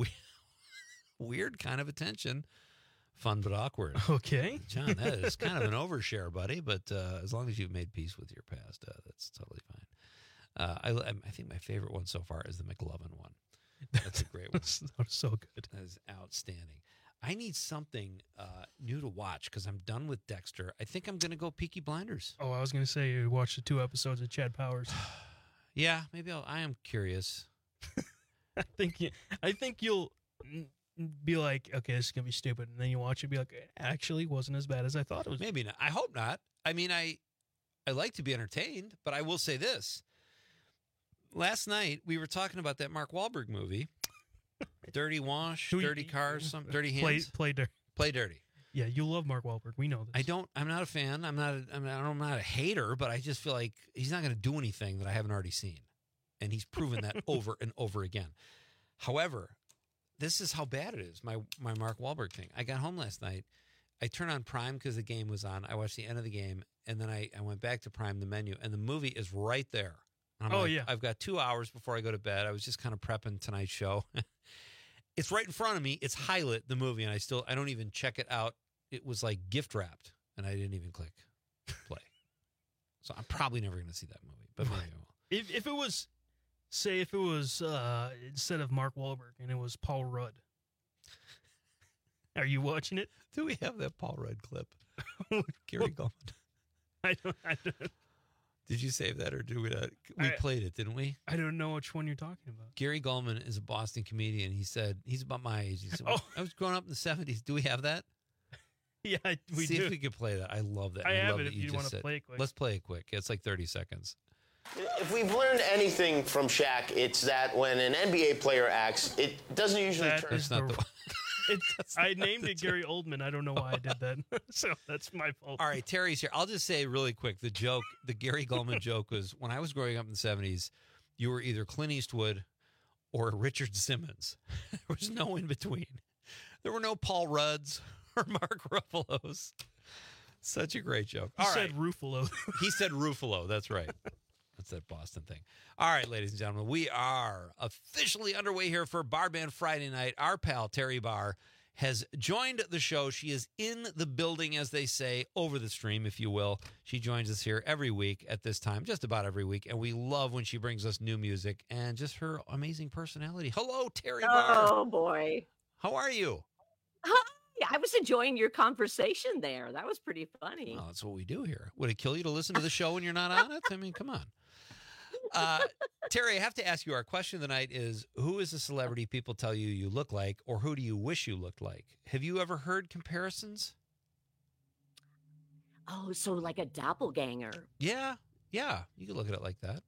Speaker 7: Weird kind of attention. Fun but awkward.
Speaker 9: Okay.
Speaker 7: John, that is kind of an overshare, buddy, but as long as you've made peace with your past, that's totally fine. I think my favorite one so far is the McLovin one. That's a great one.
Speaker 9: That's so good.
Speaker 7: That is outstanding. I need something new to watch because I'm done with Dexter. I think I'm going to go Peaky Blinders.
Speaker 9: Oh, I was going to say you watched the 2 episodes of Chad Powers.
Speaker 7: Yeah, maybe I am curious.
Speaker 9: I think you'll be like, okay, this is going to be stupid. And then you watch it and be like, it actually wasn't as bad as I thought it was.
Speaker 7: Maybe not. I hope not. I mean, I like to be entertained, but I will say this. Last night, we were talking about that Mark Wahlberg movie, Dirty Wash, Dirty Cars, Dirty Hands.
Speaker 9: Play Dirty.
Speaker 7: Play Dirty.
Speaker 9: Yeah, you love Mark Wahlberg. We know this.
Speaker 7: I'm not a fan. I'm not a hater, but I just feel like he's not going to do anything that I haven't already seen. And he's proven that over and over again. However, this is how bad it is, my Mark Wahlberg thing. I got home last night. I turned on Prime because the game was on. I watched the end of the game, and then I went back to Prime, the menu, and the movie is right there. Yeah. I've got 2 hours before I go to bed. I was just kind of prepping tonight's show. It's right in front of me. It's highlight the movie, and I don't even check it out. It was like gift wrapped, and I didn't even click play. So I'm probably never going to see that movie. But maybe I will.
Speaker 9: If it was, say, instead of Mark Wahlberg and it was Paul Rudd, are you watching it?
Speaker 7: Do we have that Paul Rudd clip? Gary Gulman.
Speaker 9: I don't.
Speaker 7: Did you save that or do we not? We played it, didn't we?
Speaker 9: I don't know which one you're talking about.
Speaker 7: Gary Gulman is a Boston comedian. He said, he's about my age. He said, I was growing up in the 70s. Do we have that?
Speaker 9: Yeah, we do.
Speaker 7: See if we could play that. I love that.
Speaker 9: I have
Speaker 7: love
Speaker 9: it
Speaker 7: that
Speaker 9: if you want to play it quick.
Speaker 7: Let's play it quick. It's like 30 seconds.
Speaker 6: If we've learned anything from Shaq, it's that when an NBA player acts, it doesn't usually turn.
Speaker 7: That's not the one.
Speaker 9: I named it Gary Oldman. I don't know why I did that. So that's my fault.
Speaker 7: All right, Terry's here. I'll just say really quick, the Gary Gulman joke was, when I was growing up in the 70s, you were either Clint Eastwood or Richard Simmons. There was no in between. There were no Paul Rudds or Mark Ruffalo's. Such a great joke.
Speaker 9: He said Ruffalo.
Speaker 7: He said Ruffalo. That's right. That's that Boston thing. All right, ladies and gentlemen, we are officially underway here for Bar Band Friday night. Our pal, Terry Barr, has joined the show. She is in the building, as they say, over the stream, if you will. She joins us here every week at this time, just about every week, and we love when she brings us new music and just her amazing personality. Hello, Terry Barr.
Speaker 10: Oh, boy.
Speaker 7: How are you?
Speaker 10: Hi. I was enjoying your conversation there. That was pretty funny.
Speaker 7: Well, that's what we do here. Would it kill you to listen to the show when you're not on it? I mean, come on. Terry, I have to ask you, our question of the night is, who is a celebrity people tell you look like, or who do you wish you looked like? Have you ever heard comparisons?
Speaker 10: Oh, so like a doppelganger.
Speaker 7: Yeah. You could look at it like that.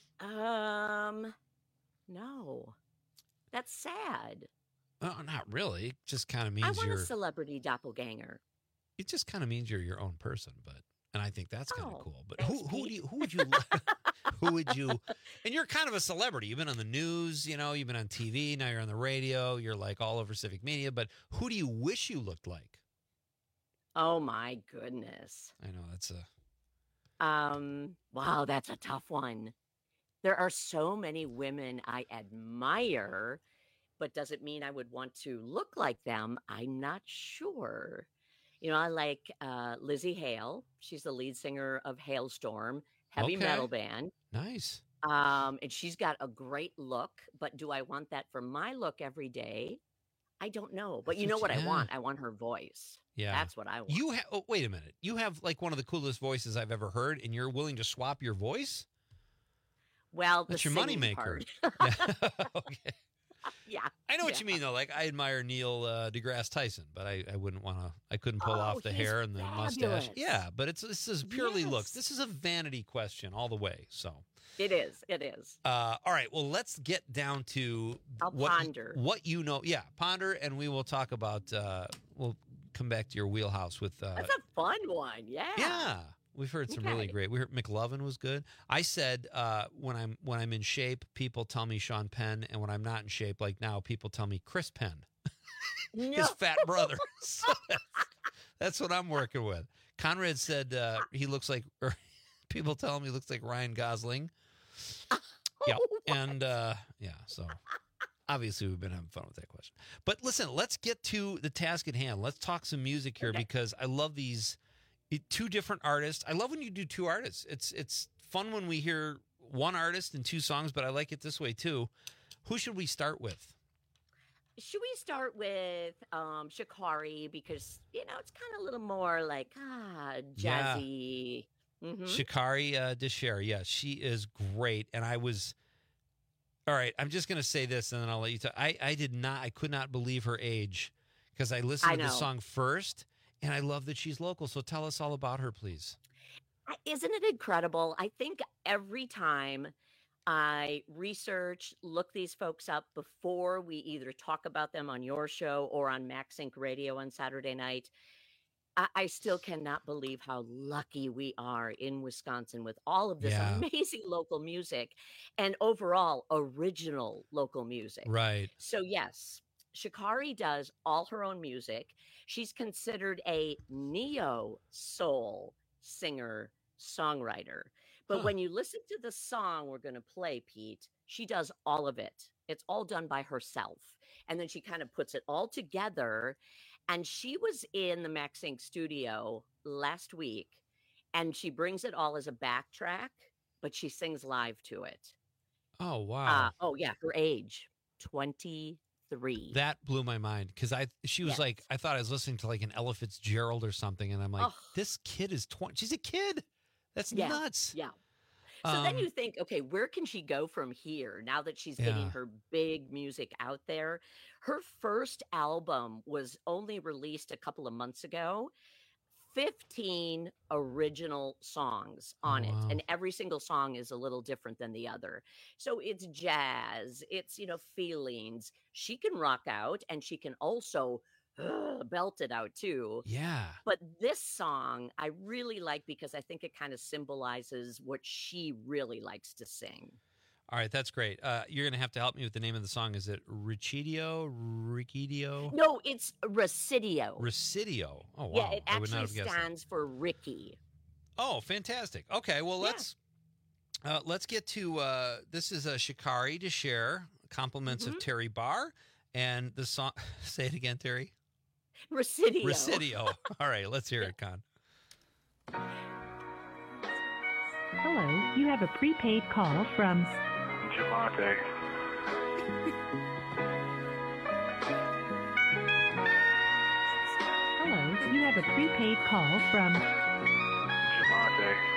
Speaker 10: No. That's sad.
Speaker 7: Well, not really. It just kind of means
Speaker 10: I want
Speaker 7: you're
Speaker 10: a celebrity doppelganger.
Speaker 7: It just kind of means you're your own person, and I think that's kind of cool. But who would you and you're kind of a celebrity. You've been on the news, you've been on TV, now you're on the radio, you're like all over civic media, but who do you wish you looked like?
Speaker 10: Oh my goodness.
Speaker 7: I know that's
Speaker 10: wow, that's a tough one. There are so many women I admire, but does it mean I would want to look like them? I'm not sure. You know, I like Lizzie Hale. She's the lead singer of Hailstorm, heavy metal band.
Speaker 7: Nice.
Speaker 10: And she's got a great look, but do I want that for my look every day? I don't know. But you know what I want? I want her voice.
Speaker 7: Yeah.
Speaker 10: That's what I want.
Speaker 7: Wait a minute. You have like one of the coolest voices I've ever heard, and you're willing to swap your voice?
Speaker 10: Well,
Speaker 7: that's your moneymaker. Okay.
Speaker 10: Yeah.
Speaker 7: I know what you mean, though. Like, I admire Neil deGrasse Tyson, but I wouldn't want to. I couldn't pull off the hair and the mustache. Yeah, but this is purely looks. This is a vanity question all the way. So
Speaker 10: it is. It is.
Speaker 7: All right. Well, let's get down to
Speaker 10: ponder
Speaker 7: what you know. Yeah, ponder, and we will talk about. We'll come back to your wheelhouse with.
Speaker 10: That's a fun one. Yeah.
Speaker 7: Yeah. We've heard some really great. We heard McLovin was good. I said when I'm in shape, people tell me Sean Penn, and when I'm not in shape, like now, people tell me Chris Penn, his fat brother. So that's what I'm working with. Conrad said he looks like, or people tell him he looks like Ryan Gosling. Yeah, and so obviously we've been having fun with that question. But listen, let's get to the task at hand. Let's talk some music here because I love these. Two different artists. I love when you do two artists. It's fun when we hear one artist and two songs, but I like it this way too. Who should we start with?
Speaker 10: Should we start with Sha'Carri because it's kind of a little more like jazzy.
Speaker 7: Yeah. Mm-hmm. Sha'Carri DeShare. Yeah, she is great. And all right, I'm just gonna say this and then I'll let you talk. I could not believe her age because I listened to the song first. And I love that she's local. So tell us all about her, please.
Speaker 10: Isn't it incredible? I think every time I research, look these folks up before we either talk about them on your show or on MaxSync Radio on Saturday night, I still cannot believe how lucky we are in Wisconsin with all of this amazing local music and overall original local music.
Speaker 7: Right.
Speaker 10: So, yes. Sha'Carri does all her own music. She's considered a neo-soul singer-songwriter. But when you listen to the song we're going to play, Pete, she does all of it. It's all done by herself. And then she kind of puts it all together. And she was in the MaxSync studio last week, and she brings it all as a backtrack, but she sings live to it.
Speaker 7: Oh, wow.
Speaker 10: Her age, 23.
Speaker 7: That blew my mind because she was like, I thought I was listening to like an Ella Fitzgerald or something, and I'm like, this kid is 20. She's a kid. That's nuts.
Speaker 10: Yeah. So then you think, okay, where can she go from here now that she's getting her big music out there? Her first album was only released a couple of months ago. 15 original songs on it. And every single song is a little different than the other. So it's jazz, it's, feelings. She can rock out and she can also belt it out too.
Speaker 7: Yeah.
Speaker 10: But this song I really like because I think it kind of symbolizes what she really likes to sing.
Speaker 7: All right, that's great. You're going to have to help me with the name of the song. Is it Riccidio?
Speaker 10: No, it's Riccidio.
Speaker 7: Riccidio. Oh, wow.
Speaker 10: Yeah, it actually stands for Ricky.
Speaker 7: Oh, fantastic. Okay, well, let's get to, this is Sha'Carri DeShare, compliments of Terry Barr, and the song, say it again, Terry.
Speaker 10: Riccidio.
Speaker 7: All right, let's hear it, Con.
Speaker 4: Hello, you have a prepaid call from
Speaker 8: Javante.
Speaker 4: Hello, you have a prepaid call from
Speaker 8: Javante.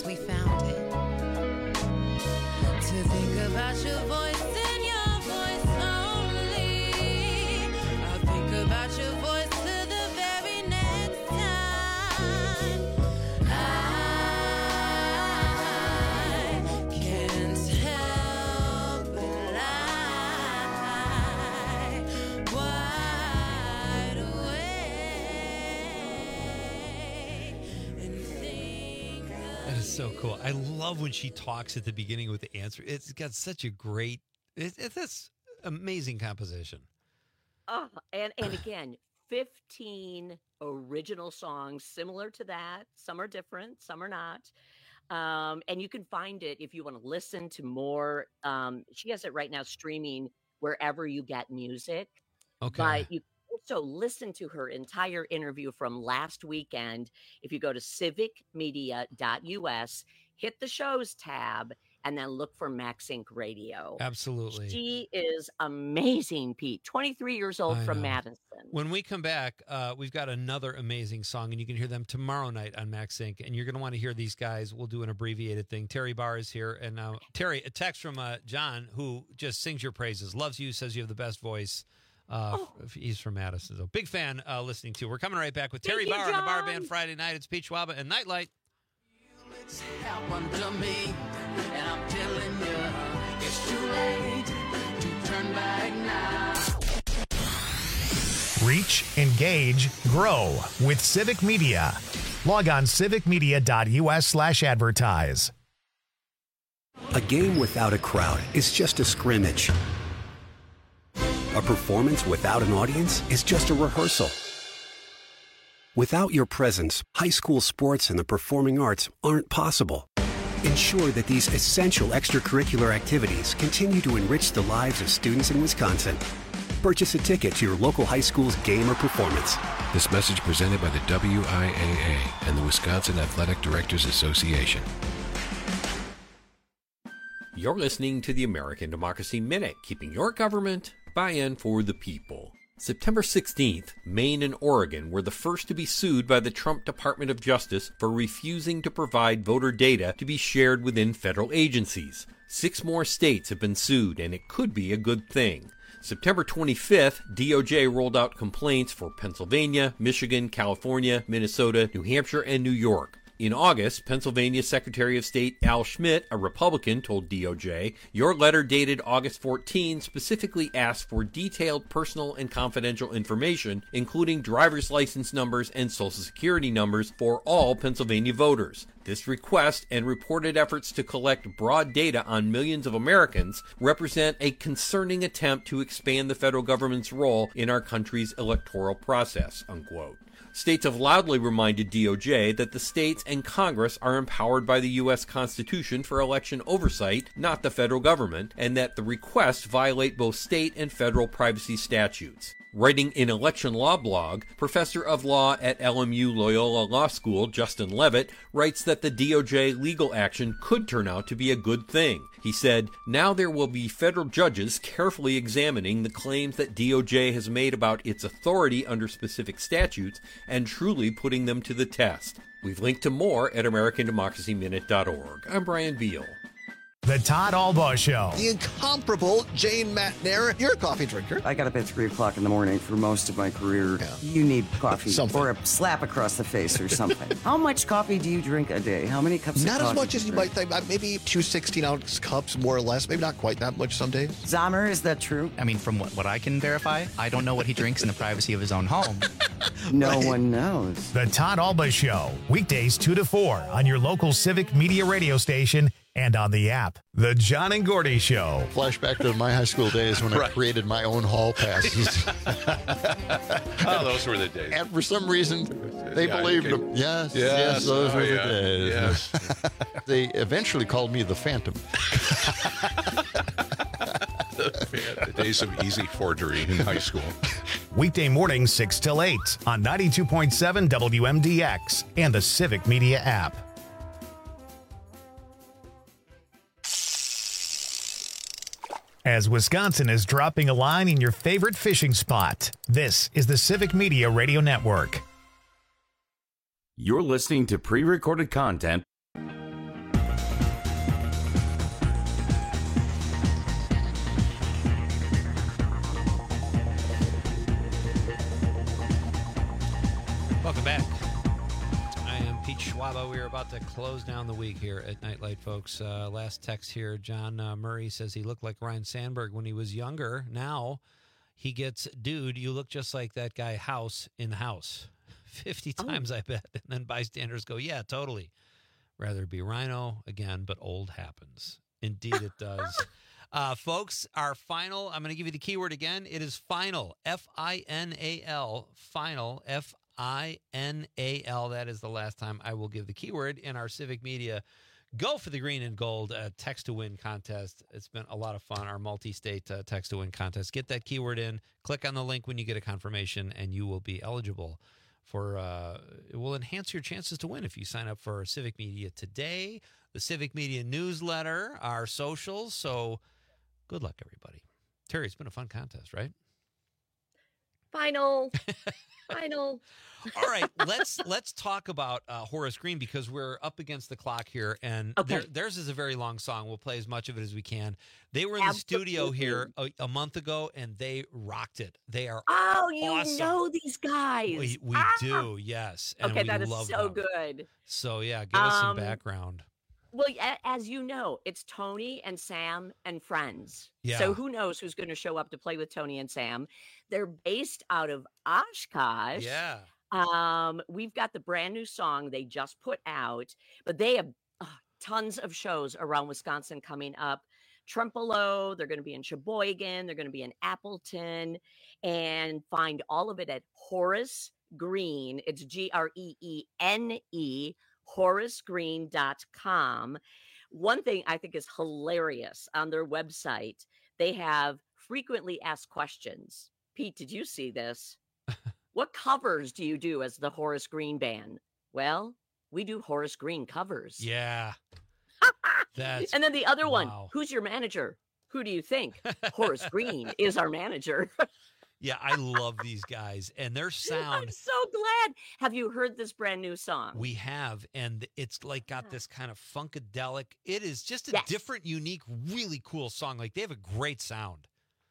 Speaker 2: we found it. To think about your voice and your voice only. I'll think about your voice to the very next time. I can't help but lie wide awake and think.
Speaker 7: That is so cool. I love when she talks at the beginning with the answer. It's got such a great, it's amazing composition.
Speaker 10: Oh, and again, 15 original songs similar to that. Some are different, some are not. And you can find it if you want to listen to more. She has it right now streaming wherever you get music.
Speaker 7: Okay.
Speaker 10: But you can also listen to her entire interview from last weekend if you go to civicmedia.us, hit the shows tab, and then look for Max Inc. Radio.
Speaker 7: Absolutely.
Speaker 10: She is amazing, Pete. 23 years old
Speaker 7: I
Speaker 10: from
Speaker 7: know.
Speaker 10: Madison.
Speaker 7: When we come back, we've got another amazing song, and you can hear them tomorrow night on Max Inc. And you're going to want to hear these guys. We'll do an abbreviated thing. Terry Barr is here. And now, Terry, a text from John, who just sings your praises, loves you, says you have the best voice. He's from Madison. So big fan listening to. We're coming right back with Terry Barr on the Bar Band Friday night. It's Pete Schwaba and Nightlight.
Speaker 2: It's happened to me, and I'm telling you, it's too late to turn back now.
Speaker 1: Reach, engage, grow with Civic Media. Log on civicmedia.us/advertise.
Speaker 12: A game without a crowd is just a scrimmage. A performance without an audience is just a rehearsal. Without your presence, high school sports and the performing arts aren't possible. Ensure that these essential extracurricular activities continue to enrich the lives of students in Wisconsin. Purchase a ticket to your local high school's game or performance.
Speaker 16: This message presented by the WIAA and the Wisconsin Athletic Directors Association.
Speaker 17: You're listening to the American Democracy Minute, keeping your government by and for the people. September 16th, Maine and Oregon were the first to be sued by the Trump Department of Justice for refusing to provide voter data to be shared within federal agencies. 6 more states have been sued, and it could be a good thing. September 25th, DOJ rolled out complaints for Pennsylvania, Michigan, California, Minnesota, New Hampshire, and New York. In August, Pennsylvania Secretary of State Al Schmidt, a Republican, told DOJ, "Your letter dated August 14 specifically asked for detailed personal and confidential information, including driver's license numbers and social security numbers for all Pennsylvania voters. This request and reported efforts to collect broad data on millions of Americans represent a concerning attempt to expand the federal government's role in our country's electoral process," unquote. States have loudly reminded DOJ that the states and Congress are empowered by the U.S. Constitution for election oversight, not the federal government, and that the requests violate both state and federal privacy statutes. Writing in Election Law blog, Professor of Law at LMU Loyola Law School, Justin Levitt, writes that the DOJ legal action could turn out to be a good thing. He said, "Now there will be federal judges carefully examining the claims that DOJ has made about its authority under specific statutes and truly putting them to the test." We've linked to more at AmericanDemocracyMinute.org. I'm Brian Beal.
Speaker 1: The Todd Albaugh Show.
Speaker 11: The incomparable Jane Matnair. You're a coffee drinker.
Speaker 18: I got up at 3 o'clock in the morning for most of my career. Yeah. You need coffee or a slap across the face or something. How much coffee do you drink a day? How many cups of coffee?
Speaker 11: Not as much as you might think. Maybe 2 16-ounce cups, more or less. Maybe not quite that much some days.
Speaker 18: Zahmer, is that true?
Speaker 19: I mean, from what I can verify, I don't know what he drinks in the privacy of his own home.
Speaker 18: No one knows.
Speaker 1: The Todd Albaugh Show. Weekdays 2 to 4 on your local Civic Media radio station and on the app. The John and Gordy Show.
Speaker 20: Flashback to my high school days when I created my own hall passes.
Speaker 23: Oh, those were the days.
Speaker 20: And for some reason, they believed them. Yes, those were the days.
Speaker 23: Yes.
Speaker 20: They eventually called me the Phantom.
Speaker 23: The days of easy forgery in high school.
Speaker 1: Weekday mornings 6 till 8 on 92.7 WMDX and the Civic Media app. As Wisconsin is dropping a line in your favorite fishing spot, this is the Civic Media Radio Network.
Speaker 22: You're listening to pre-recorded content
Speaker 7: Schwaba. We are about to close down the week here at Nightlight, folks. Last text here. John Murray says he looked like Ryan Sandberg when he was younger. Now he gets, dude, you look just like that guy House in House. 50 times, I bet. And then bystanders go, yeah, totally. Rather be Rhino again, but old happens. Indeed it does. Folks, our final, I'm going to give you the keyword again. It is final, F-I-N-A-L, final, F-I-N-A-L. That is the last time I will give the keyword in our Civic Media Go for the Green and Gold Text to Win contest. It's been a lot of fun, our multi-state Text to Win contest. Get that keyword in, click on the link when you get a confirmation, and you will be eligible for, it will enhance your chances to win if you sign up for Civic Media Today, the Civic Media newsletter, our socials. So good luck, everybody. Terry, it's been a fun contest, right?
Speaker 10: Final.
Speaker 7: All right, let's talk about Horace Green, because we're up against the clock here, and theirs is a very long song. We'll play as much of it as we can. They were in the studio here a month ago, and they rocked it. They are awesome.
Speaker 10: You know these guys.
Speaker 7: We do, yes. And
Speaker 10: okay, that is
Speaker 7: love
Speaker 10: so
Speaker 7: them.
Speaker 10: good.
Speaker 7: So, yeah, give us some background.
Speaker 10: Well, as you know, it's Tony and Sam and friends.
Speaker 7: Yeah.
Speaker 10: So who knows who's going to show up to play with Tony and Sam. They're based out of Oshkosh.
Speaker 7: Yeah.
Speaker 10: We've got the brand new song they just put out, but they have tons of shows around Wisconsin coming up. Trempealeau, they're going to be in Sheboygan, they're going to be in Appleton, and find all of it at Horace Green. It's Greene, HoraceGreen.com. One thing I think is hilarious on their website, they have frequently asked questions. Pete, did you see this? What covers do you do as the Horace Green Band? Well, we do Horace Green covers.
Speaker 7: Yeah.
Speaker 10: And then the other one, who's your manager? Who do you think? Horace Green is our manager.
Speaker 7: Yeah, I love these guys and their sound.
Speaker 10: I'm so glad. Have you heard this brand new song?
Speaker 7: We have, and it's like got this kind of funkadelic. It is just a different, unique, really cool song. Like, they have a great sound.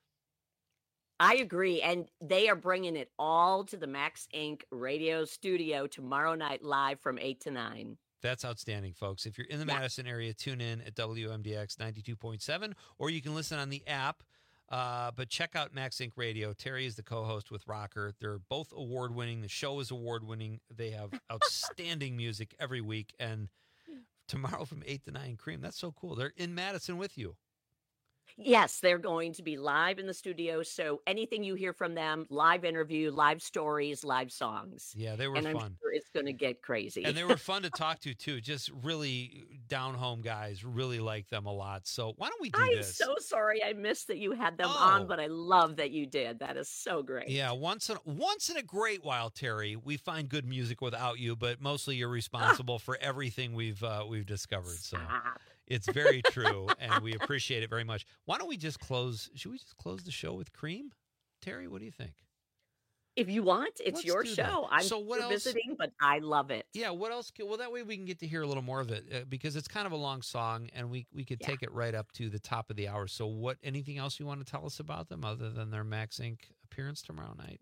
Speaker 10: I agree, and they are bringing it all to the Max Inc. radio studio tomorrow night live from 8 to 9.
Speaker 7: That's outstanding, folks. If you're in the Madison area, tune in at WMDX 92.7, or you can listen on the app. But check out Max Inc. Radio. Terry is the co-host with Rocker. They're both award-winning. The show is award-winning. They have outstanding music every week. And tomorrow from 8 to 9, Cream. That's so cool. They're in Madison with you.
Speaker 10: Yes, they're going to be live in the studio. So anything you hear from them, live interview, live stories, live songs.
Speaker 7: Yeah, they were
Speaker 10: and
Speaker 7: fun.
Speaker 10: I'm sure it's going to get crazy.
Speaker 7: And they were fun to talk to, too. Just really down-home guys. Really like them a lot. So why don't we do this?
Speaker 10: I'm so sorry I missed that you had them on, but I love that you did. That is so great.
Speaker 7: Yeah, once in a great while, Terry, we find good music without you, but mostly you're responsible for everything we've discovered. So. It's very true, and we appreciate it very much. Why don't we just close? Should we just close the show with Cream? Terry, what do you think?
Speaker 10: If you want, it's your show. I'm visiting, but I love it.
Speaker 7: Yeah, what else? Well, that way we can get to hear a little more of it, because it's kind of a long song, and we could take it right up to the top of the hour. So anything else you want to tell us about them other than their Max Inc. appearance tomorrow night?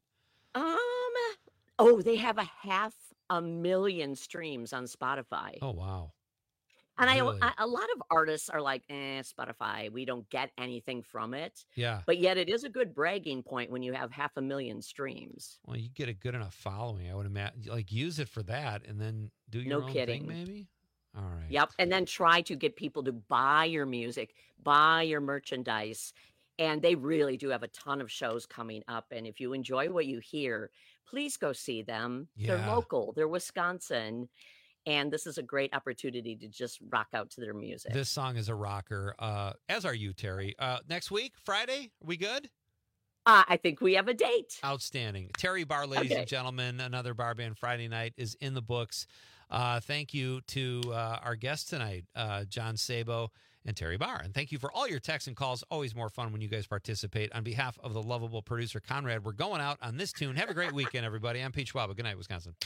Speaker 10: They have 500,000 streams on Spotify.
Speaker 7: Oh, wow.
Speaker 10: And really? A lot of artists are like, Spotify, we don't get anything from it.
Speaker 7: Yeah.
Speaker 10: But yet it is a good bragging point when you have 500,000 streams.
Speaker 7: Well, you get a good enough following, I would imagine. Like, use it for that and then do your own thing, maybe? All right.
Speaker 10: Yep. And then try to get people to buy your music, buy your merchandise. And they really do have a ton of shows coming up. And if you enjoy what you hear, please go see them.
Speaker 7: Yeah.
Speaker 10: They're local. They're Wisconsin. And this is a great opportunity to just rock out to their music.
Speaker 7: This song is a rocker, as are you, Terry. Next week, Friday, are we good?
Speaker 10: I think we have a date.
Speaker 7: Outstanding. Terry Barr, ladies and gentlemen, another Bar Band Friday night is in the books. Thank you to our guests tonight, John Sabo and Terry Barr. And thank you for all your texts and calls. Always more fun when you guys participate. On behalf of the lovable producer, Conrad, we're going out on this tune. Have a great weekend, everybody. I'm Pete Schwaba. Good night, Wisconsin.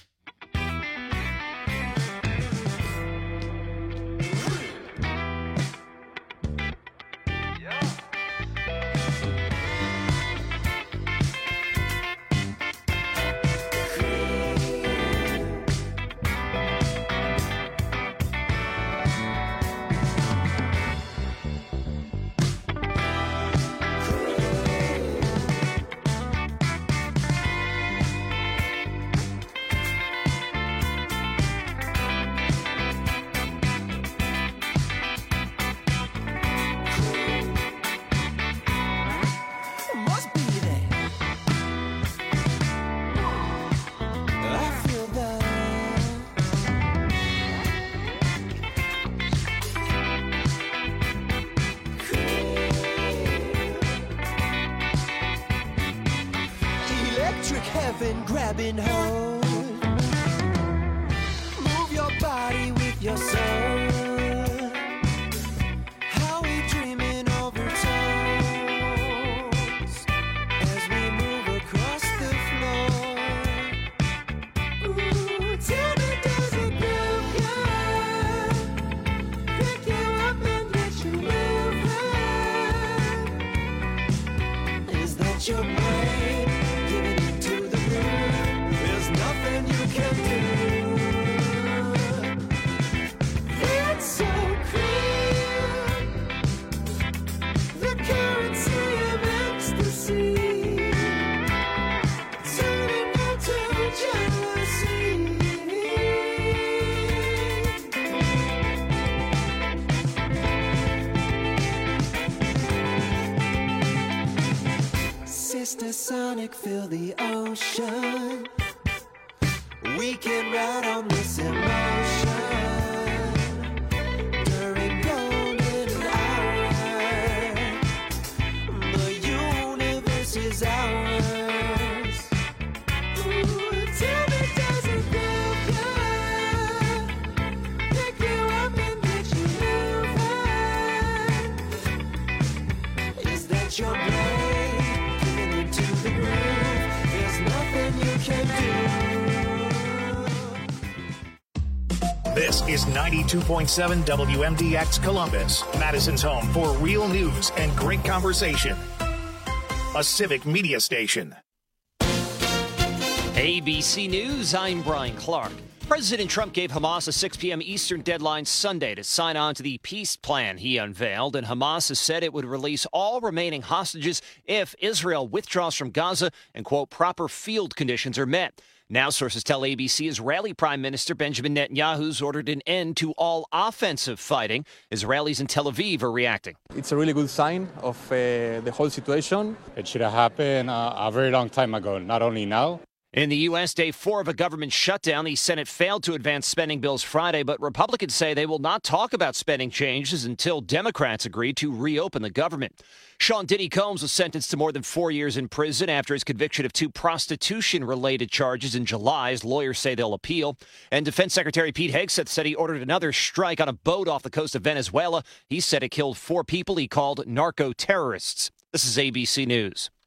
Speaker 3: and grabbing hold. Move your body with your soul. How we dreaming over toes as we move across the floor. Ooh, tell me, does it feel good? Pick you up and get you moving. Is that your brain giving it to the groove? There's nothing you can do. It's so clear, the currency of ecstasy, turning into jealousy. Sister Sonic, fill the ocean. We can ride on this emotion during golden hour. The universe is ours. Ooh, tell me, does it feel good? Pick you up and get you moving. Is that your brain giving it to the groove? There's nothing you can do.
Speaker 1: This is 92.7 WMDX Columbus, Madison's home for real news and great conversation. A civic media station.
Speaker 13: ABC News, I'm Brian Clark. President Trump gave Hamas a 6 p.m. Eastern deadline Sunday to sign on to the peace plan he unveiled, and Hamas has said it would release all remaining hostages if Israel withdraws from Gaza and, quote, proper field conditions are met. Now, sources tell ABC Israeli Prime Minister Benjamin Netanyahu's ordered an end to all offensive fighting. Israelis in Tel Aviv are reacting.
Speaker 14: It's a really good sign of the whole situation. It should have happened a very long time ago, not only now.
Speaker 13: In the U.S., day 4 of a government shutdown, the Senate failed to advance spending bills Friday, but Republicans say they will not talk about spending changes until Democrats agree to reopen the government. Sean Diddy Combs was sentenced to more than 4 years in prison after his conviction of 2 prostitution-related charges in July. His lawyers say they'll appeal. And Defense Secretary Pete Hegseth said he ordered another strike on a boat off the coast of Venezuela. He said it killed 4 people he called narco-terrorists. This is ABC News.